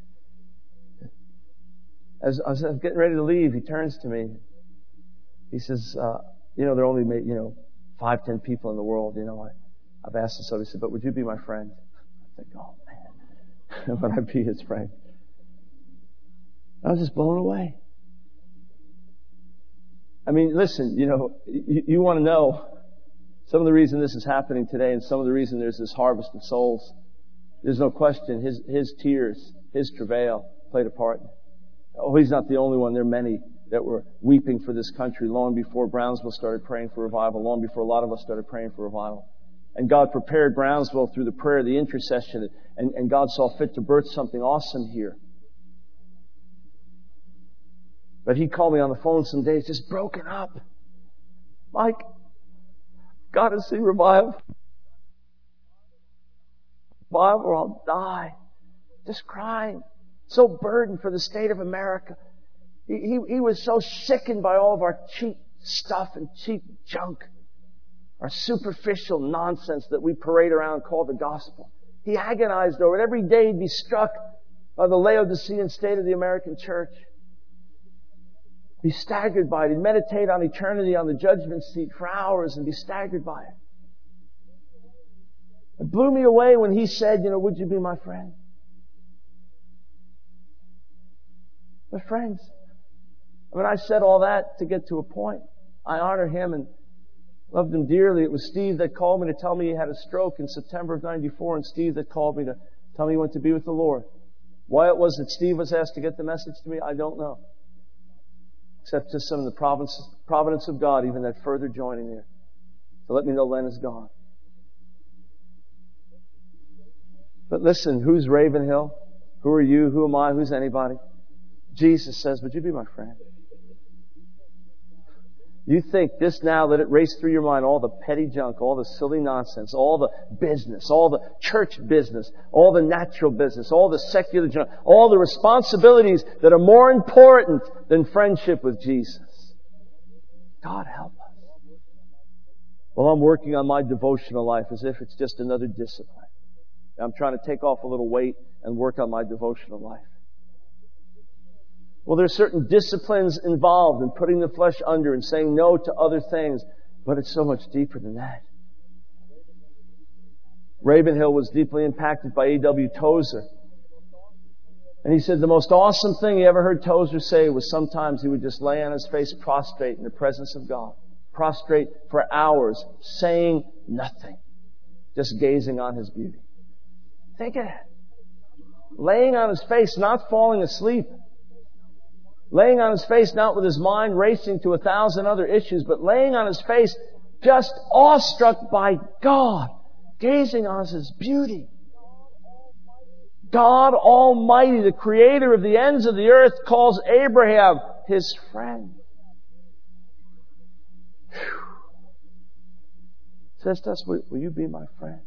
As I was getting ready to leave, he turns to me. He says, there are only 5-10 people in the world, I've asked him so. He said, but would you be my friend? I think, oh man, would I be his friend? I was just blown away. I mean, listen, you want to know some of the reason this is happening today and some of the reason there's this harvest of souls. There's no question his tears, his travail played a part. Oh, he's not the only one. There are many that were weeping for this country long before Brownsville started praying for revival, long before a lot of us started praying for revival. And God prepared Brownsville through the prayer, the intercession, and God saw fit to birth something awesome here. But he called me on the phone some days, just broken up. Mike, got to see revival. Revival or I'll die. Just crying. So burdened for the state of America. He was so sickened by all of our cheap stuff and cheap junk. Our superficial nonsense that we parade around and call the gospel. He agonized over it. Every day he'd be struck by the Laodicean state of the American church. Be staggered by it. He'd meditate on eternity on the judgment seat for hours and be staggered by it. It blew me away when he said, would you be my friend? But friends, I said all that to get to a point. I honor him and loved him dearly. It was Steve that called me to tell me he had a stroke in September of 94, and Steve that called me to tell me he went to be with the Lord. Why it was that Steve was asked to get the message to me, I don't know. Except just some of the providence of God, even that further joining there. To let me know Len is gone. But listen, who's Ravenhill? Who are you? Who am I? Who's anybody? Jesus says, would you be my friend? You think this now, let it race through your mind, all the petty junk, all the silly nonsense, all the business, all the church business, all the natural business, all the secular junk, all the responsibilities that are more important than friendship with Jesus. God help us. Well, I'm working on my devotional life as if it's just another discipline. I'm trying to take off a little weight and work on my devotional life. Well, there's certain disciplines involved in putting the flesh under and saying no to other things, but it's so much deeper than that. Ravenhill was deeply impacted by A.W. Tozer. And he said the most awesome thing he ever heard Tozer say was sometimes he would just lay on his face prostrate in the presence of God. Prostrate for hours, saying nothing. Just gazing on His beauty. Think of that. Laying on his face, not falling asleep. Laying on his face, not with his mind racing to 1,000 other issues, but laying on his face, just awestruck by God, gazing on His beauty. God Almighty, the Creator of the ends of the earth, calls Abraham His friend. Whew. Says to us, will you be my friend?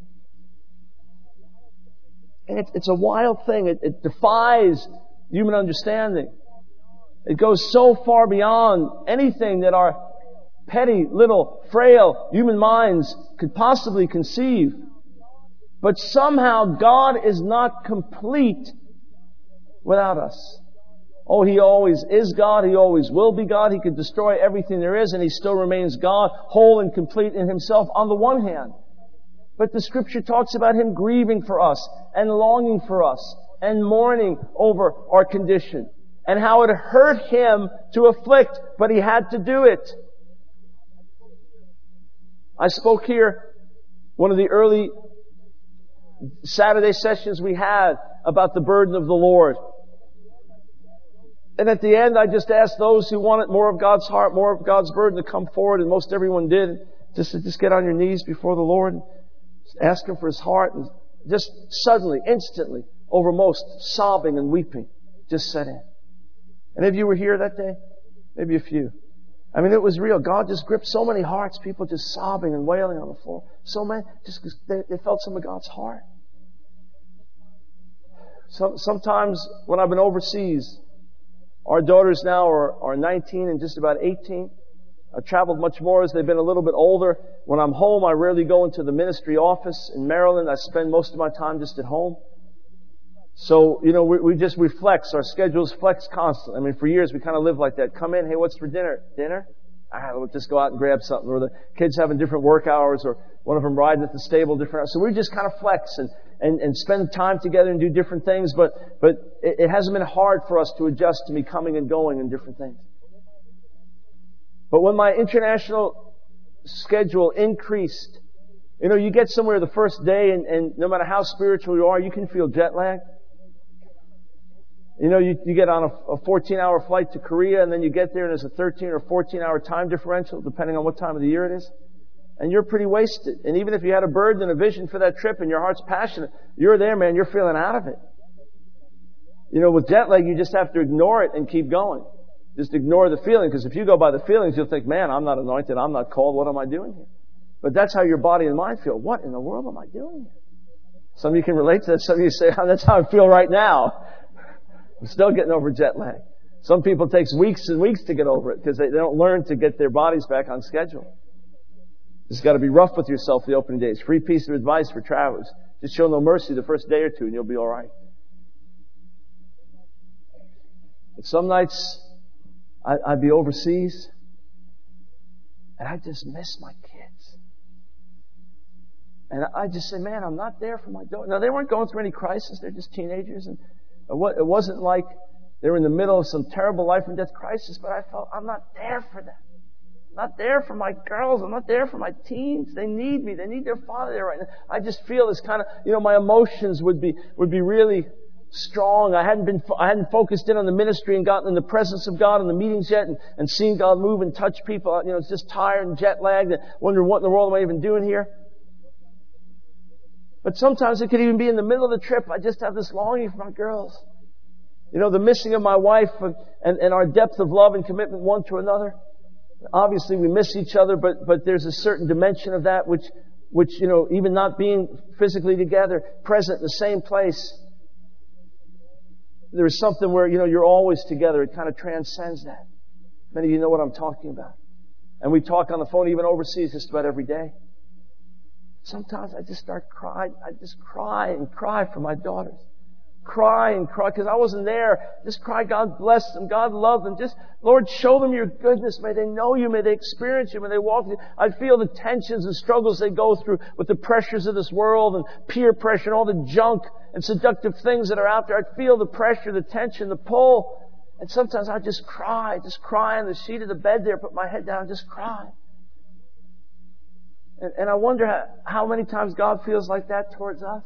And it's a wild thing. It defies human understanding. It goes so far beyond anything that our petty, little, frail human minds could possibly conceive. But somehow God is not complete without us. Oh, He always is God. He always will be God. He could destroy everything there is, and He still remains God, whole and complete in Himself on the one hand. But the Scripture talks about Him grieving for us and longing for us and mourning over our condition. And how it hurt Him to afflict, but He had to do it. I spoke here, one of the early Saturday sessions we had, about the burden of the Lord. And at the end, I just asked those who wanted more of God's heart, more of God's burden to come forward, and most everyone did. Just get on your knees before the Lord and ask Him for His heart. And just suddenly, instantly, over most, sobbing and weeping just set in. Any of you were here that day? Maybe a few. It was real. God just gripped so many hearts, people just sobbing and wailing on the floor. So many, just because they felt some of God's heart. Sometimes when I've been overseas, our daughters now are 19 and just about 18. I've traveled much more as they've been a little bit older. When I'm home, I rarely go into the ministry office in Maryland. I spend most of my time just at home. So, we just flex. Our schedules flex constantly. For years we kind of lived like that. Come in, hey, what's for dinner? Dinner? We'll just go out and grab something. Or the kids having different work hours, or one of them riding at the stable different hours. So we just kind of flex and spend time together and do different things. But it hasn't been hard for us to adjust to me coming and going and different things. But when my international schedule increased, you get somewhere the first day and no matter how spiritual you are, you can feel jet lag. You get on a 14-hour flight to Korea, and then you get there and there's a 13 or 14-hour time differential, depending on what time of the year it is. And you're pretty wasted. And even if you had a burden and a vision for that trip and your heart's passionate, you're there, man, you're feeling out of it. With jet lag, you just have to ignore it and keep going. Just ignore the feeling, because if you go by the feelings, you'll think, man, I'm not anointed, I'm not called, what am I doing here? But that's how your body and mind feel. What in the world am I doing here? Some of you can relate to that. Some of you say, that's how I feel right now. I'm still getting over jet lag. Some people it takes weeks and weeks to get over it because they don't learn to get their bodies back on schedule. Just got to be rough with yourself the opening days. Free piece of advice for travelers. Just show no mercy the first day or two and you'll be alright. But some nights, I'd be overseas and I just miss my kids. And I just say, man, I'm not there for my daughter. Now, they weren't going through any crisis. They're just teenagers. And it wasn't like they were in the middle of some terrible life and death crisis, but I felt I'm not there for them. I'm not there for my girls. I'm not there for my teens. They need me. They need their father there right now. I just feel this kind of, my emotions would be really strong. I hadn't focused in on the ministry and gotten in the presence of God in the meetings yet and seen God move and touch people. It's just tired and jet lagged and wondering what in the world am I even doing here? But sometimes it could even be in the middle of the trip. I just have this longing for my girls. The missing of my wife and our depth of love and commitment one to another. Obviously we miss each other, but there's a certain dimension of that which, even not being physically together, present in the same place, there's something where, you're always together. It kind of transcends that. Many of you know what I'm talking about. And we talk on the phone even overseas just about every day. Sometimes I just start crying. I just cry and cry for my daughters. Cry and cry because I wasn't there. Just cry, God bless them. God love them. Just, Lord, show them your goodness. May they know you. May they experience you. May they walk with you. I feel the tensions and struggles they go through with the pressures of this world and peer pressure and all the junk and seductive things that are out there. I feel the pressure, the tension, the pull. And sometimes I just cry on the sheet of the bed there, put my head down and just cry. And I wonder how many times God feels like that towards us.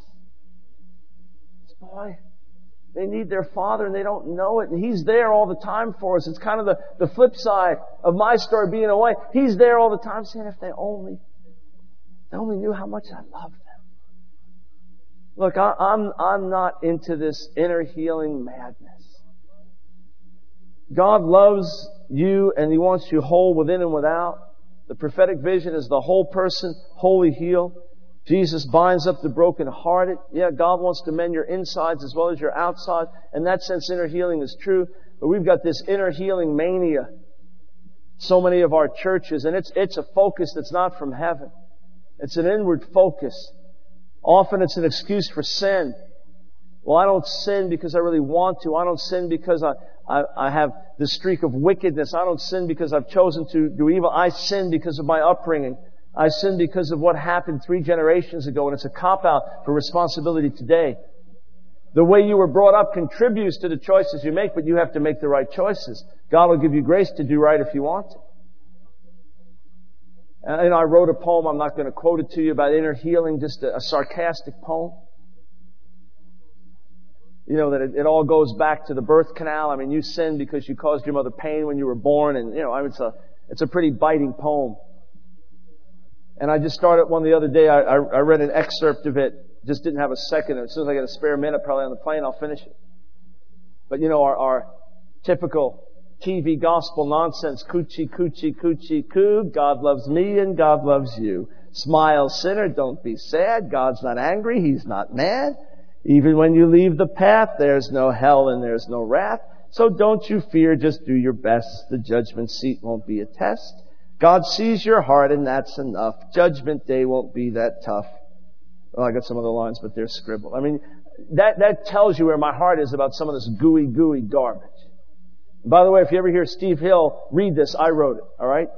Boy, they need their father and they don't know it. And He's there all the time for us. It's kind of the flip side of my story being away. He's there all the time saying, if they only knew how much I love them. Look, I'm not into this inner healing madness. God loves you and He wants you whole within and without. The prophetic vision is the whole person, wholly healed. Jesus binds up the brokenhearted. Yeah, God wants to mend your insides as well as your outside. In that sense, inner healing is true. But we've got this inner healing mania. So many of our churches, and it's a focus that's not from heaven. It's an inward focus. Often it's an excuse for sin. Well, I don't sin because I really want to. I don't sin because I have this streak of wickedness. I don't sin because I've chosen to do evil. I sin because of my upbringing. I sin because of what happened 3 generations ago, and it's a cop-out for responsibility today. The way you were brought up contributes to the choices you make, but you have to make the right choices. God will give you grace to do right if you want to. And I wrote a poem, I'm not going to quote it to you, about inner healing, just a sarcastic poem. That it all goes back to the birth canal. I mean, you sinned because you caused your mother pain when you were born, and it's a pretty biting poem. And I just started one the other day. I read an excerpt of it. Just didn't have a second. As soon as I get a spare minute, probably on the plane, I'll finish it. But our typical TV gospel nonsense, coochie, coochie, coochie, coo. God loves me and God loves you. Smile, sinner, don't be sad. God's not angry. He's not mad. Even when you leave the path, there's no hell and there's no wrath. So don't you fear, just do your best. The judgment seat won't be a test. God sees your heart and that's enough. Judgment day won't be that tough. Well, I got some other lines, but they're scribbled. I mean, that tells you where my heart is about some of this gooey garbage. And by the way, if you ever hear Steve Hill read this, I wrote it, alright?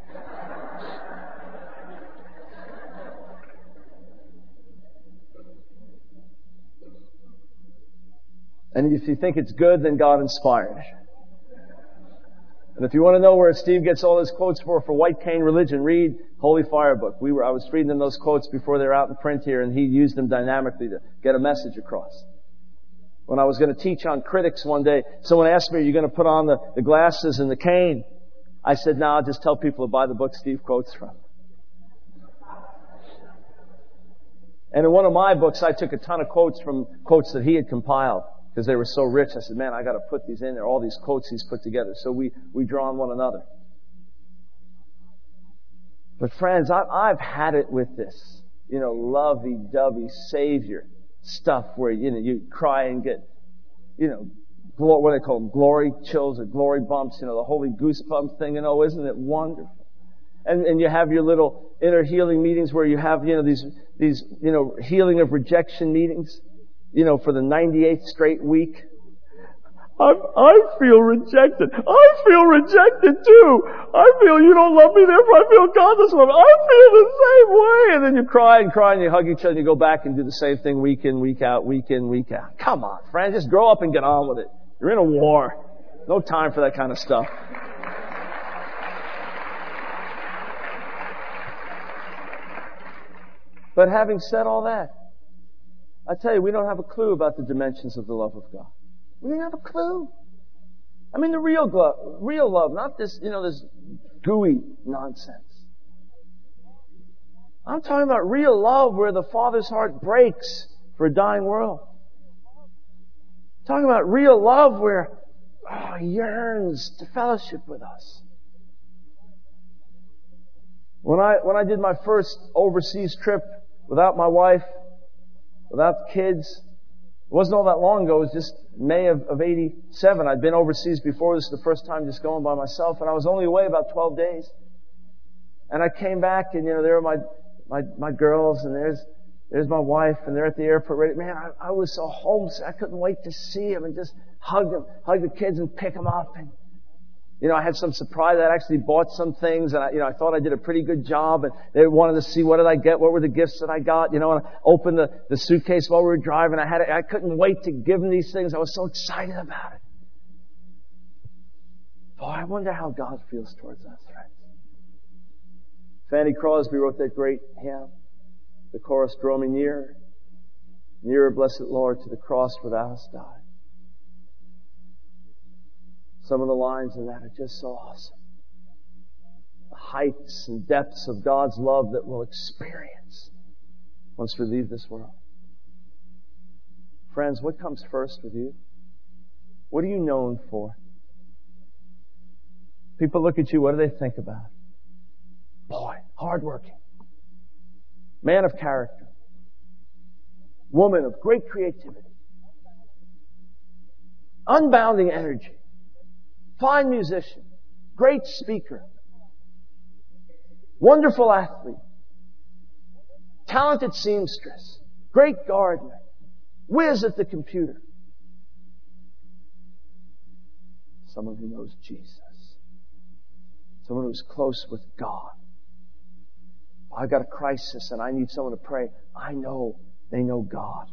And if you think it's good, then God inspired it. And if you want to know where Steve gets all his quotes for White Cane Religion, read Holy Fire Book. I was reading them those quotes before they were out in print here, and he used them dynamically to get a message across. When I was going to teach on critics one day, someone asked me, are you going to put on the glasses and the cane? I said, no, I'll just tell people to buy the book Steve quotes from. And in one of my books, I took a ton of quotes from quotes that he had compiled. Because they were so rich, I said, man, I got to put these in there, all these quotes he's put together. So we draw on one another. But friends, I've had it with this, lovey-dovey Savior stuff where, you cry and get, what do they call them? Glory chills or glory bumps, the holy goosebump thing, isn't it wonderful? And you have your little inner healing meetings where you have, these, healing of rejection meetings, for the 98th straight week. I feel rejected. I feel rejected too. I feel you don't love me, therefore I feel God doesn't love me. I feel the same way. And then you cry and cry and you hug each other and you go back and do the same thing week in, week out, week in, week out. Come on, friends, just grow up and get on with it. You're in a war. No time for that kind of stuff. But having said all that, I tell you, we don't have a clue about the dimensions of the love of God. We don't have a clue. I mean, the real love, not this, this gooey nonsense. I'm talking about real love where the Father's heart breaks for a dying world. I'm talking about real love where He yearns to fellowship with us. When I did my first overseas trip without my wife, without kids, it wasn't all that long ago. It was just May of 87. I'd been overseas before. This is the first time just going by myself. And I was only away about 12 days. And I came back and, there were my girls and there's my wife and they're at the airport ready. Man, I was so homesick. I couldn't wait to see them and just hug the kids and pick them up. And, I had some surprise. I actually bought some things and I thought I did a pretty good job and they wanted to see what did I get, what were the gifts that I got, and I opened the suitcase while we were driving. I couldn't wait to give them these things. I was so excited about it. Boy, I wonder how God feels towards us, friends. Fanny Crosby wrote that great hymn. The chorus, draw me nearer, nearer, blessed Lord, to the cross where thou hast died. Some of the lines in that are just so awesome. The heights and depths of God's love that we'll experience once we leave this world. Friends, what comes first with you? What are you known for? People look at you, what do they think about? Boy, hardworking. Man of character. Woman of great creativity. Unbounding energy. Fine musician. Great speaker. Wonderful athlete. Talented seamstress. Great gardener. Whiz at the computer. Someone who knows Jesus. Someone who's close with God. I've got a crisis and I need someone to pray. I know they know God.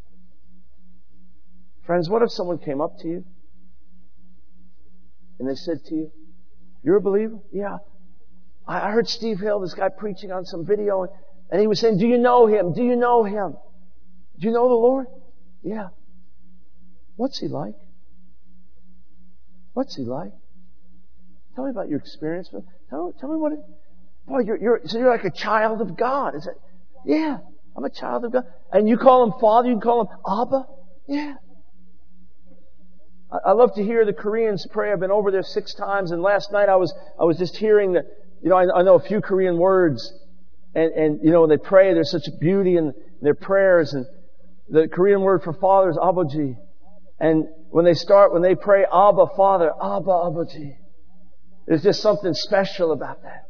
Friends, what if someone came up to you and they said to you, you're a believer? Yeah. I heard Steve Hill, this guy preaching on some video, and he was saying, do you know him? Do you know him? Do you know the Lord? Yeah. What's he like? What's he like? Tell me about your experience with him. Tell me what it... Boy, so you're like a child of God. Is it? Yeah. I'm a child of God. And you call him Father, you call him Abba? Yeah. I love to hear the Koreans pray. I've been over there 6 times, and last night I was just hearing that, I know a few Korean words, and when they pray, there's such beauty in their prayers, and the Korean word for Father is Abaji. And when they pray Abba, Father, Abba, Abaji, there's just something special about that.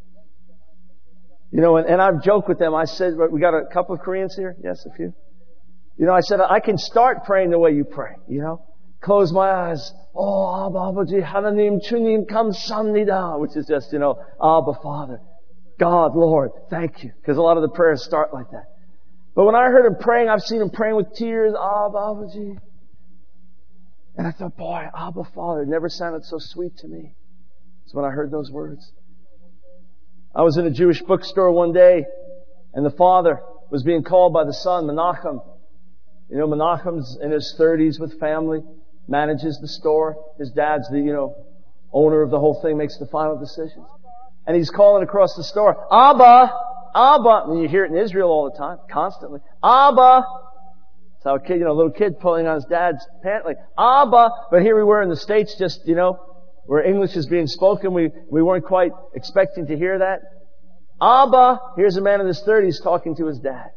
And I've joked with them. I said, we got a couple of Koreans here? Yes, a few. I said, I can start praying the way you pray, Close my eyes. Oh, Abba, Abaji, Hananim, Chunim, Kamsamnida, which is just, Abba, Father. God, Lord, thank you. Because a lot of the prayers start like that. But when I heard him praying, I've seen him praying with tears, Abba, Abaji. And I thought, boy, Abba, Father, it never sounded so sweet to me. So when I heard those words. I was in a Jewish bookstore one day, and the father was being called by the son, Menachem. Menachem's in his 30s with family, manages the store. His dad's the, owner of the whole thing, makes the final decisions. And he's calling across the store, Abba, Abba. And you hear it in Israel all the time, constantly. Abba. That's how a kid, a little kid pulling on his dad's pant, like, Abba. But here we were in the States, just, where English is being spoken. We weren't quite expecting to hear that. Abba. Here's a man in his 30s talking to his dad.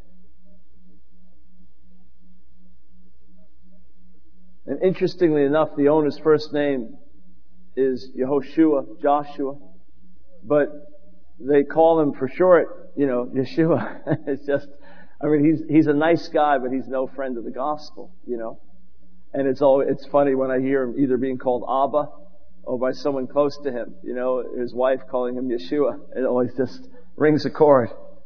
And interestingly enough, the owner's first name is Yehoshua, Joshua. But they call him for short, Yeshua. It's just, he's a nice guy, but he's no friend of the gospel, And it's funny when I hear him either being called Abba or by someone close to him, his wife calling him Yeshua. It always just rings a chord.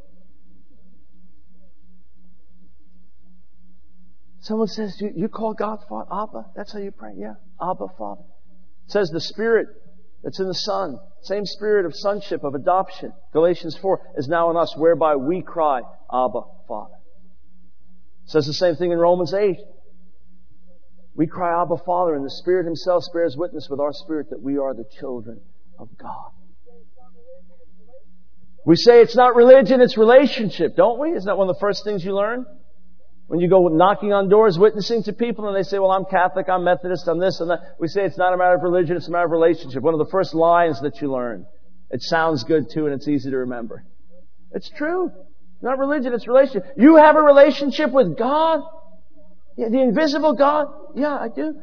Someone says, you call God Father, Abba? That's how you pray? Yeah, Abba, Father. It says the Spirit that's in the Son, same Spirit of sonship, of adoption, Galatians 4, is now in us, whereby we cry, Abba, Father. It says the same thing in Romans 8. We cry, Abba, Father, and the Spirit Himself bears witness with our spirit that we are the children of God. We say it's not religion, it's relationship, don't we? Isn't that one of the first things you learn? When you go knocking on doors, witnessing to people, and they say, well, I'm Catholic, I'm Methodist, I'm this and that. We say it's not a matter of religion, it's a matter of relationship. One of the first lines that you learn. It sounds good too, and it's easy to remember. It's true. It's not religion, it's relationship. You have a relationship with God? Yeah, the invisible God? Yeah, I do.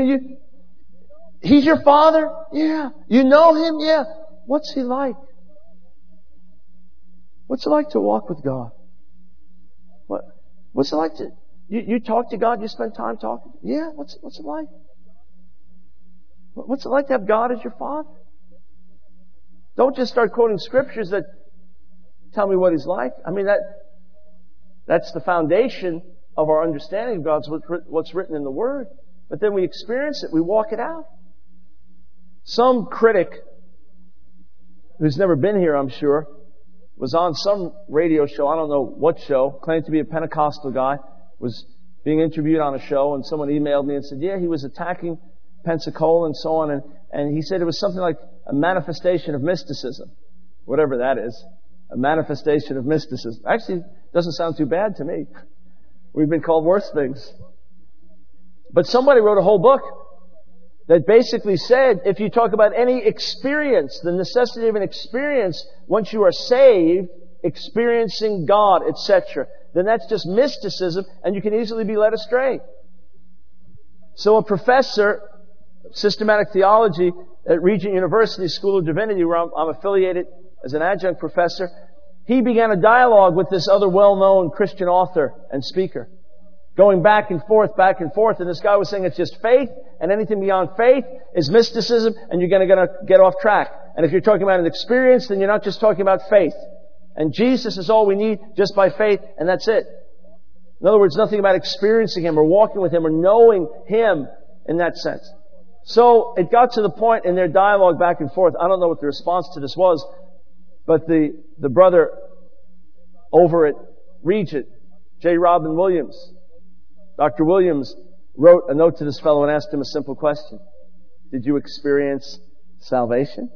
He's your Father? Yeah. You know Him? Yeah. What's He like? What's it like to walk with God? What's it like to, you talk to God, you spend time talking? Yeah, what's it like? What's it like to have God as your Father? Don't just start quoting scriptures that tell me what He's like. That's the foundation of our understanding of God's what's written in the Word. But then we experience it, we walk it out. Some critic, who's never been here, I'm sure, was on some radio show, I don't know what show, claimed to be a Pentecostal guy, was being interviewed on a show, and someone emailed me and said, yeah, he was attacking Pensacola and so on, and he said it was something like a manifestation of mysticism. Whatever that is. A manifestation of mysticism. Actually, it doesn't sound too bad to me. We've been called worse things. But somebody wrote a whole book that basically said, if you talk about any experience, the necessity of an experience, once you are saved, experiencing God, etc., then that's just mysticism, and you can easily be led astray. So a professor of systematic theology at Regent University School of Divinity, where I'm affiliated as an adjunct professor, he began a dialogue with this other well-known Christian author and speaker. Going back and forth, and this guy was saying it's just faith, and anything beyond faith is mysticism, and you're going to get off track. And if you're talking about an experience, then you're not just talking about faith. And Jesus is all we need just by faith, and that's it. In other words, nothing about experiencing Him or walking with Him or knowing Him in that sense. So it got to the point in their dialogue back and forth, I don't know what the response to this was, but the brother over at Regent, J. Robin Williams, Dr. Williams wrote a note to this fellow and asked him a simple question. Did you experience salvation?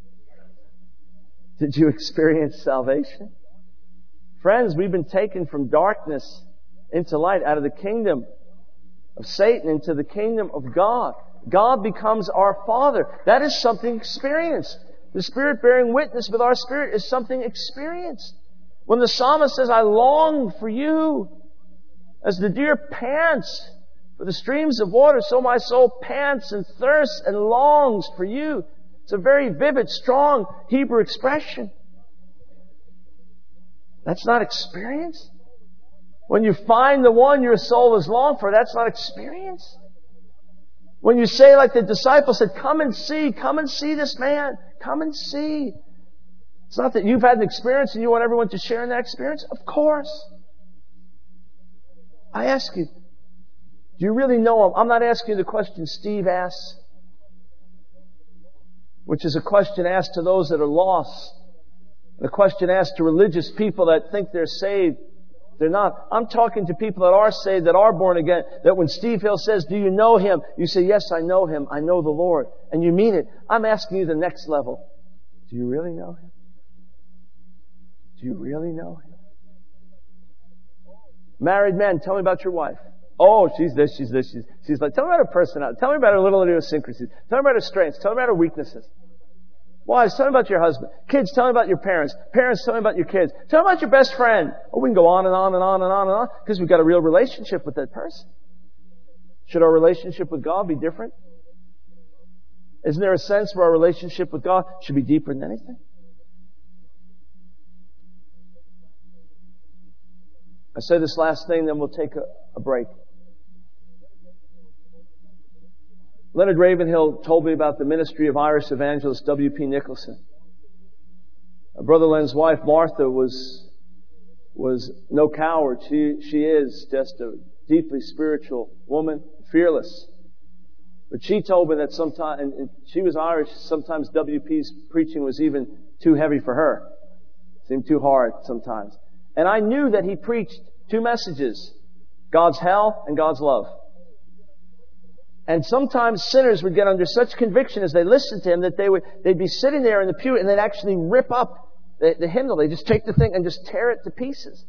Did you experience salvation? Friends, we've been taken from darkness into light, out of the kingdom of Satan into the kingdom of God. God becomes our Father. That is something experienced. The Spirit bearing witness with our spirit is something experienced. When the psalmist says, I long for you, as the deer pants for the streams of water, so my soul pants and thirsts and longs for you. It's a very vivid, strong Hebrew expression. That's not experience. When you find the one your soul has longed for, that's not experience. When you say like the disciples said, come and see this man, come and see. It's not that you've had an experience and you want everyone to share in that experience. Of course. I ask you, do you really know Him? I'm not asking you the question Steve asks, which is a question asked to those that are lost. A question asked to religious people that think they're saved. They're not. I'm talking to people that are saved, that are born again, that when Steve Hill says, do you know Him? You say, yes, I know Him. I know the Lord. And you mean it. I'm asking you the next level. Do you really know Him? Do you really know Him? Married men, tell me about your wife. Oh, she's this, she's this, she's like, tell me about her personality. Tell me about her little idiosyncrasies. Tell me about her strengths. Tell me about her weaknesses. Wives, tell me about your husband. Kids, tell me about your parents. Parents, tell me about your kids. Tell me about your best friend. Oh, we can go on and on and on and on and on because we've got a real relationship with that person. Should our relationship with God be different? Isn't there a sense where our relationship with God should be deeper than anything? I say this last thing, then we'll take a break. Leonard Ravenhill told me about the ministry of Irish evangelist W.P. Nicholson. Brother Len's wife, Martha, was no coward. She is just a deeply spiritual woman, fearless. But she told me that sometimes, and she was Irish, sometimes W.P.'s preaching was even too heavy for her. Seemed too hard sometimes. And I knew that he preached two messages: God's hell and God's love. And sometimes sinners would get under such conviction as they listened to him that they'd be sitting there in the pew and they'd actually rip up the hymnal. They just take the thing and just tear it to pieces.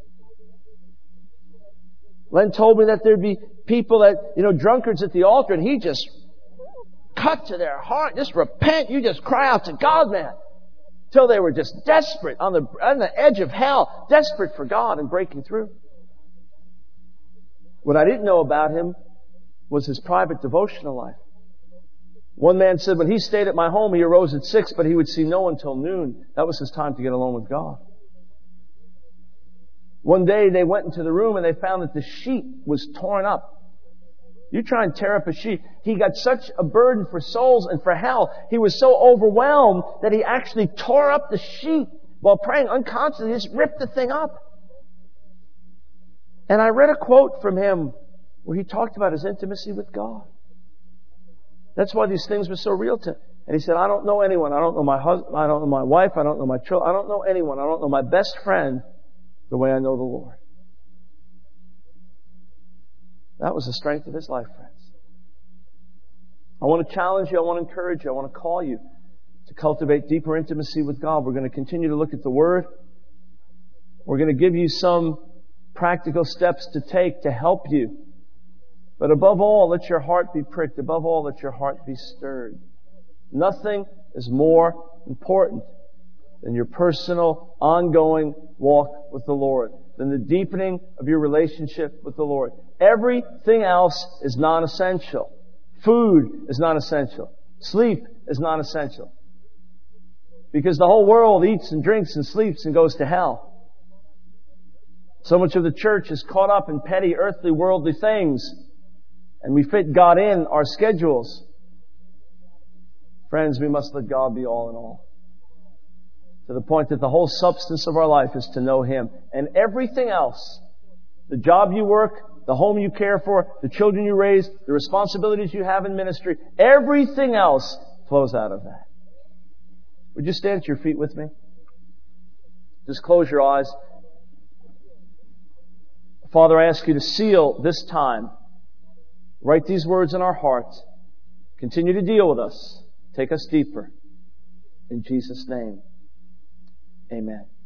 Len told me that there'd be people that, drunkards at the altar, and he just cut to their heart. Just repent. You just cry out to God, man. Till they were just desperate on the edge of hell, desperate for God and breaking through. What I didn't know about him was his private devotional life. One man said when he stayed at my home, he arose at 6, but he would see no one till noon. That was his time to get alone with God. One day they went into the room and they found that the sheet was torn up. You try and tear up a sheet. He got such a burden for souls and for hell. He was so overwhelmed that he actually tore up the sheet while praying unconsciously. He just ripped the thing up. And I read a quote from him where he talked about his intimacy with God. That's why these things were so real to him. And he said, I don't know anyone. I don't know my husband. I don't know my wife. I don't know my children. I don't know anyone. I don't know my best friend the way I know the Lord. That was the strength of his life, friends. I want to challenge you. I want to encourage you. I want to call you to cultivate deeper intimacy with God. We're going to continue to look at the Word. We're going to give you some practical steps to take to help you. But above all, let your heart be pricked. Above all, let your heart be stirred. Nothing is more important than your personal, ongoing walk with the Lord, than the deepening of your relationship with the Lord. Everything else is non-essential. Food is non-essential. Sleep is non-essential. Because the whole world eats and drinks and sleeps and goes to hell. So much of the church is caught up in petty, earthly, worldly things. And we fit God in our schedules. Friends, we must let God be all in all. To the point that the whole substance of our life is to know Him. And everything else, the job you work, the home you care for, the children you raise, the responsibilities you have in ministry, everything else flows out of that. Would you stand to your feet with me? Just close your eyes. Father, I ask you to seal this time. Write these words in our hearts. Continue to deal with us. Take us deeper. In Jesus' name, amen.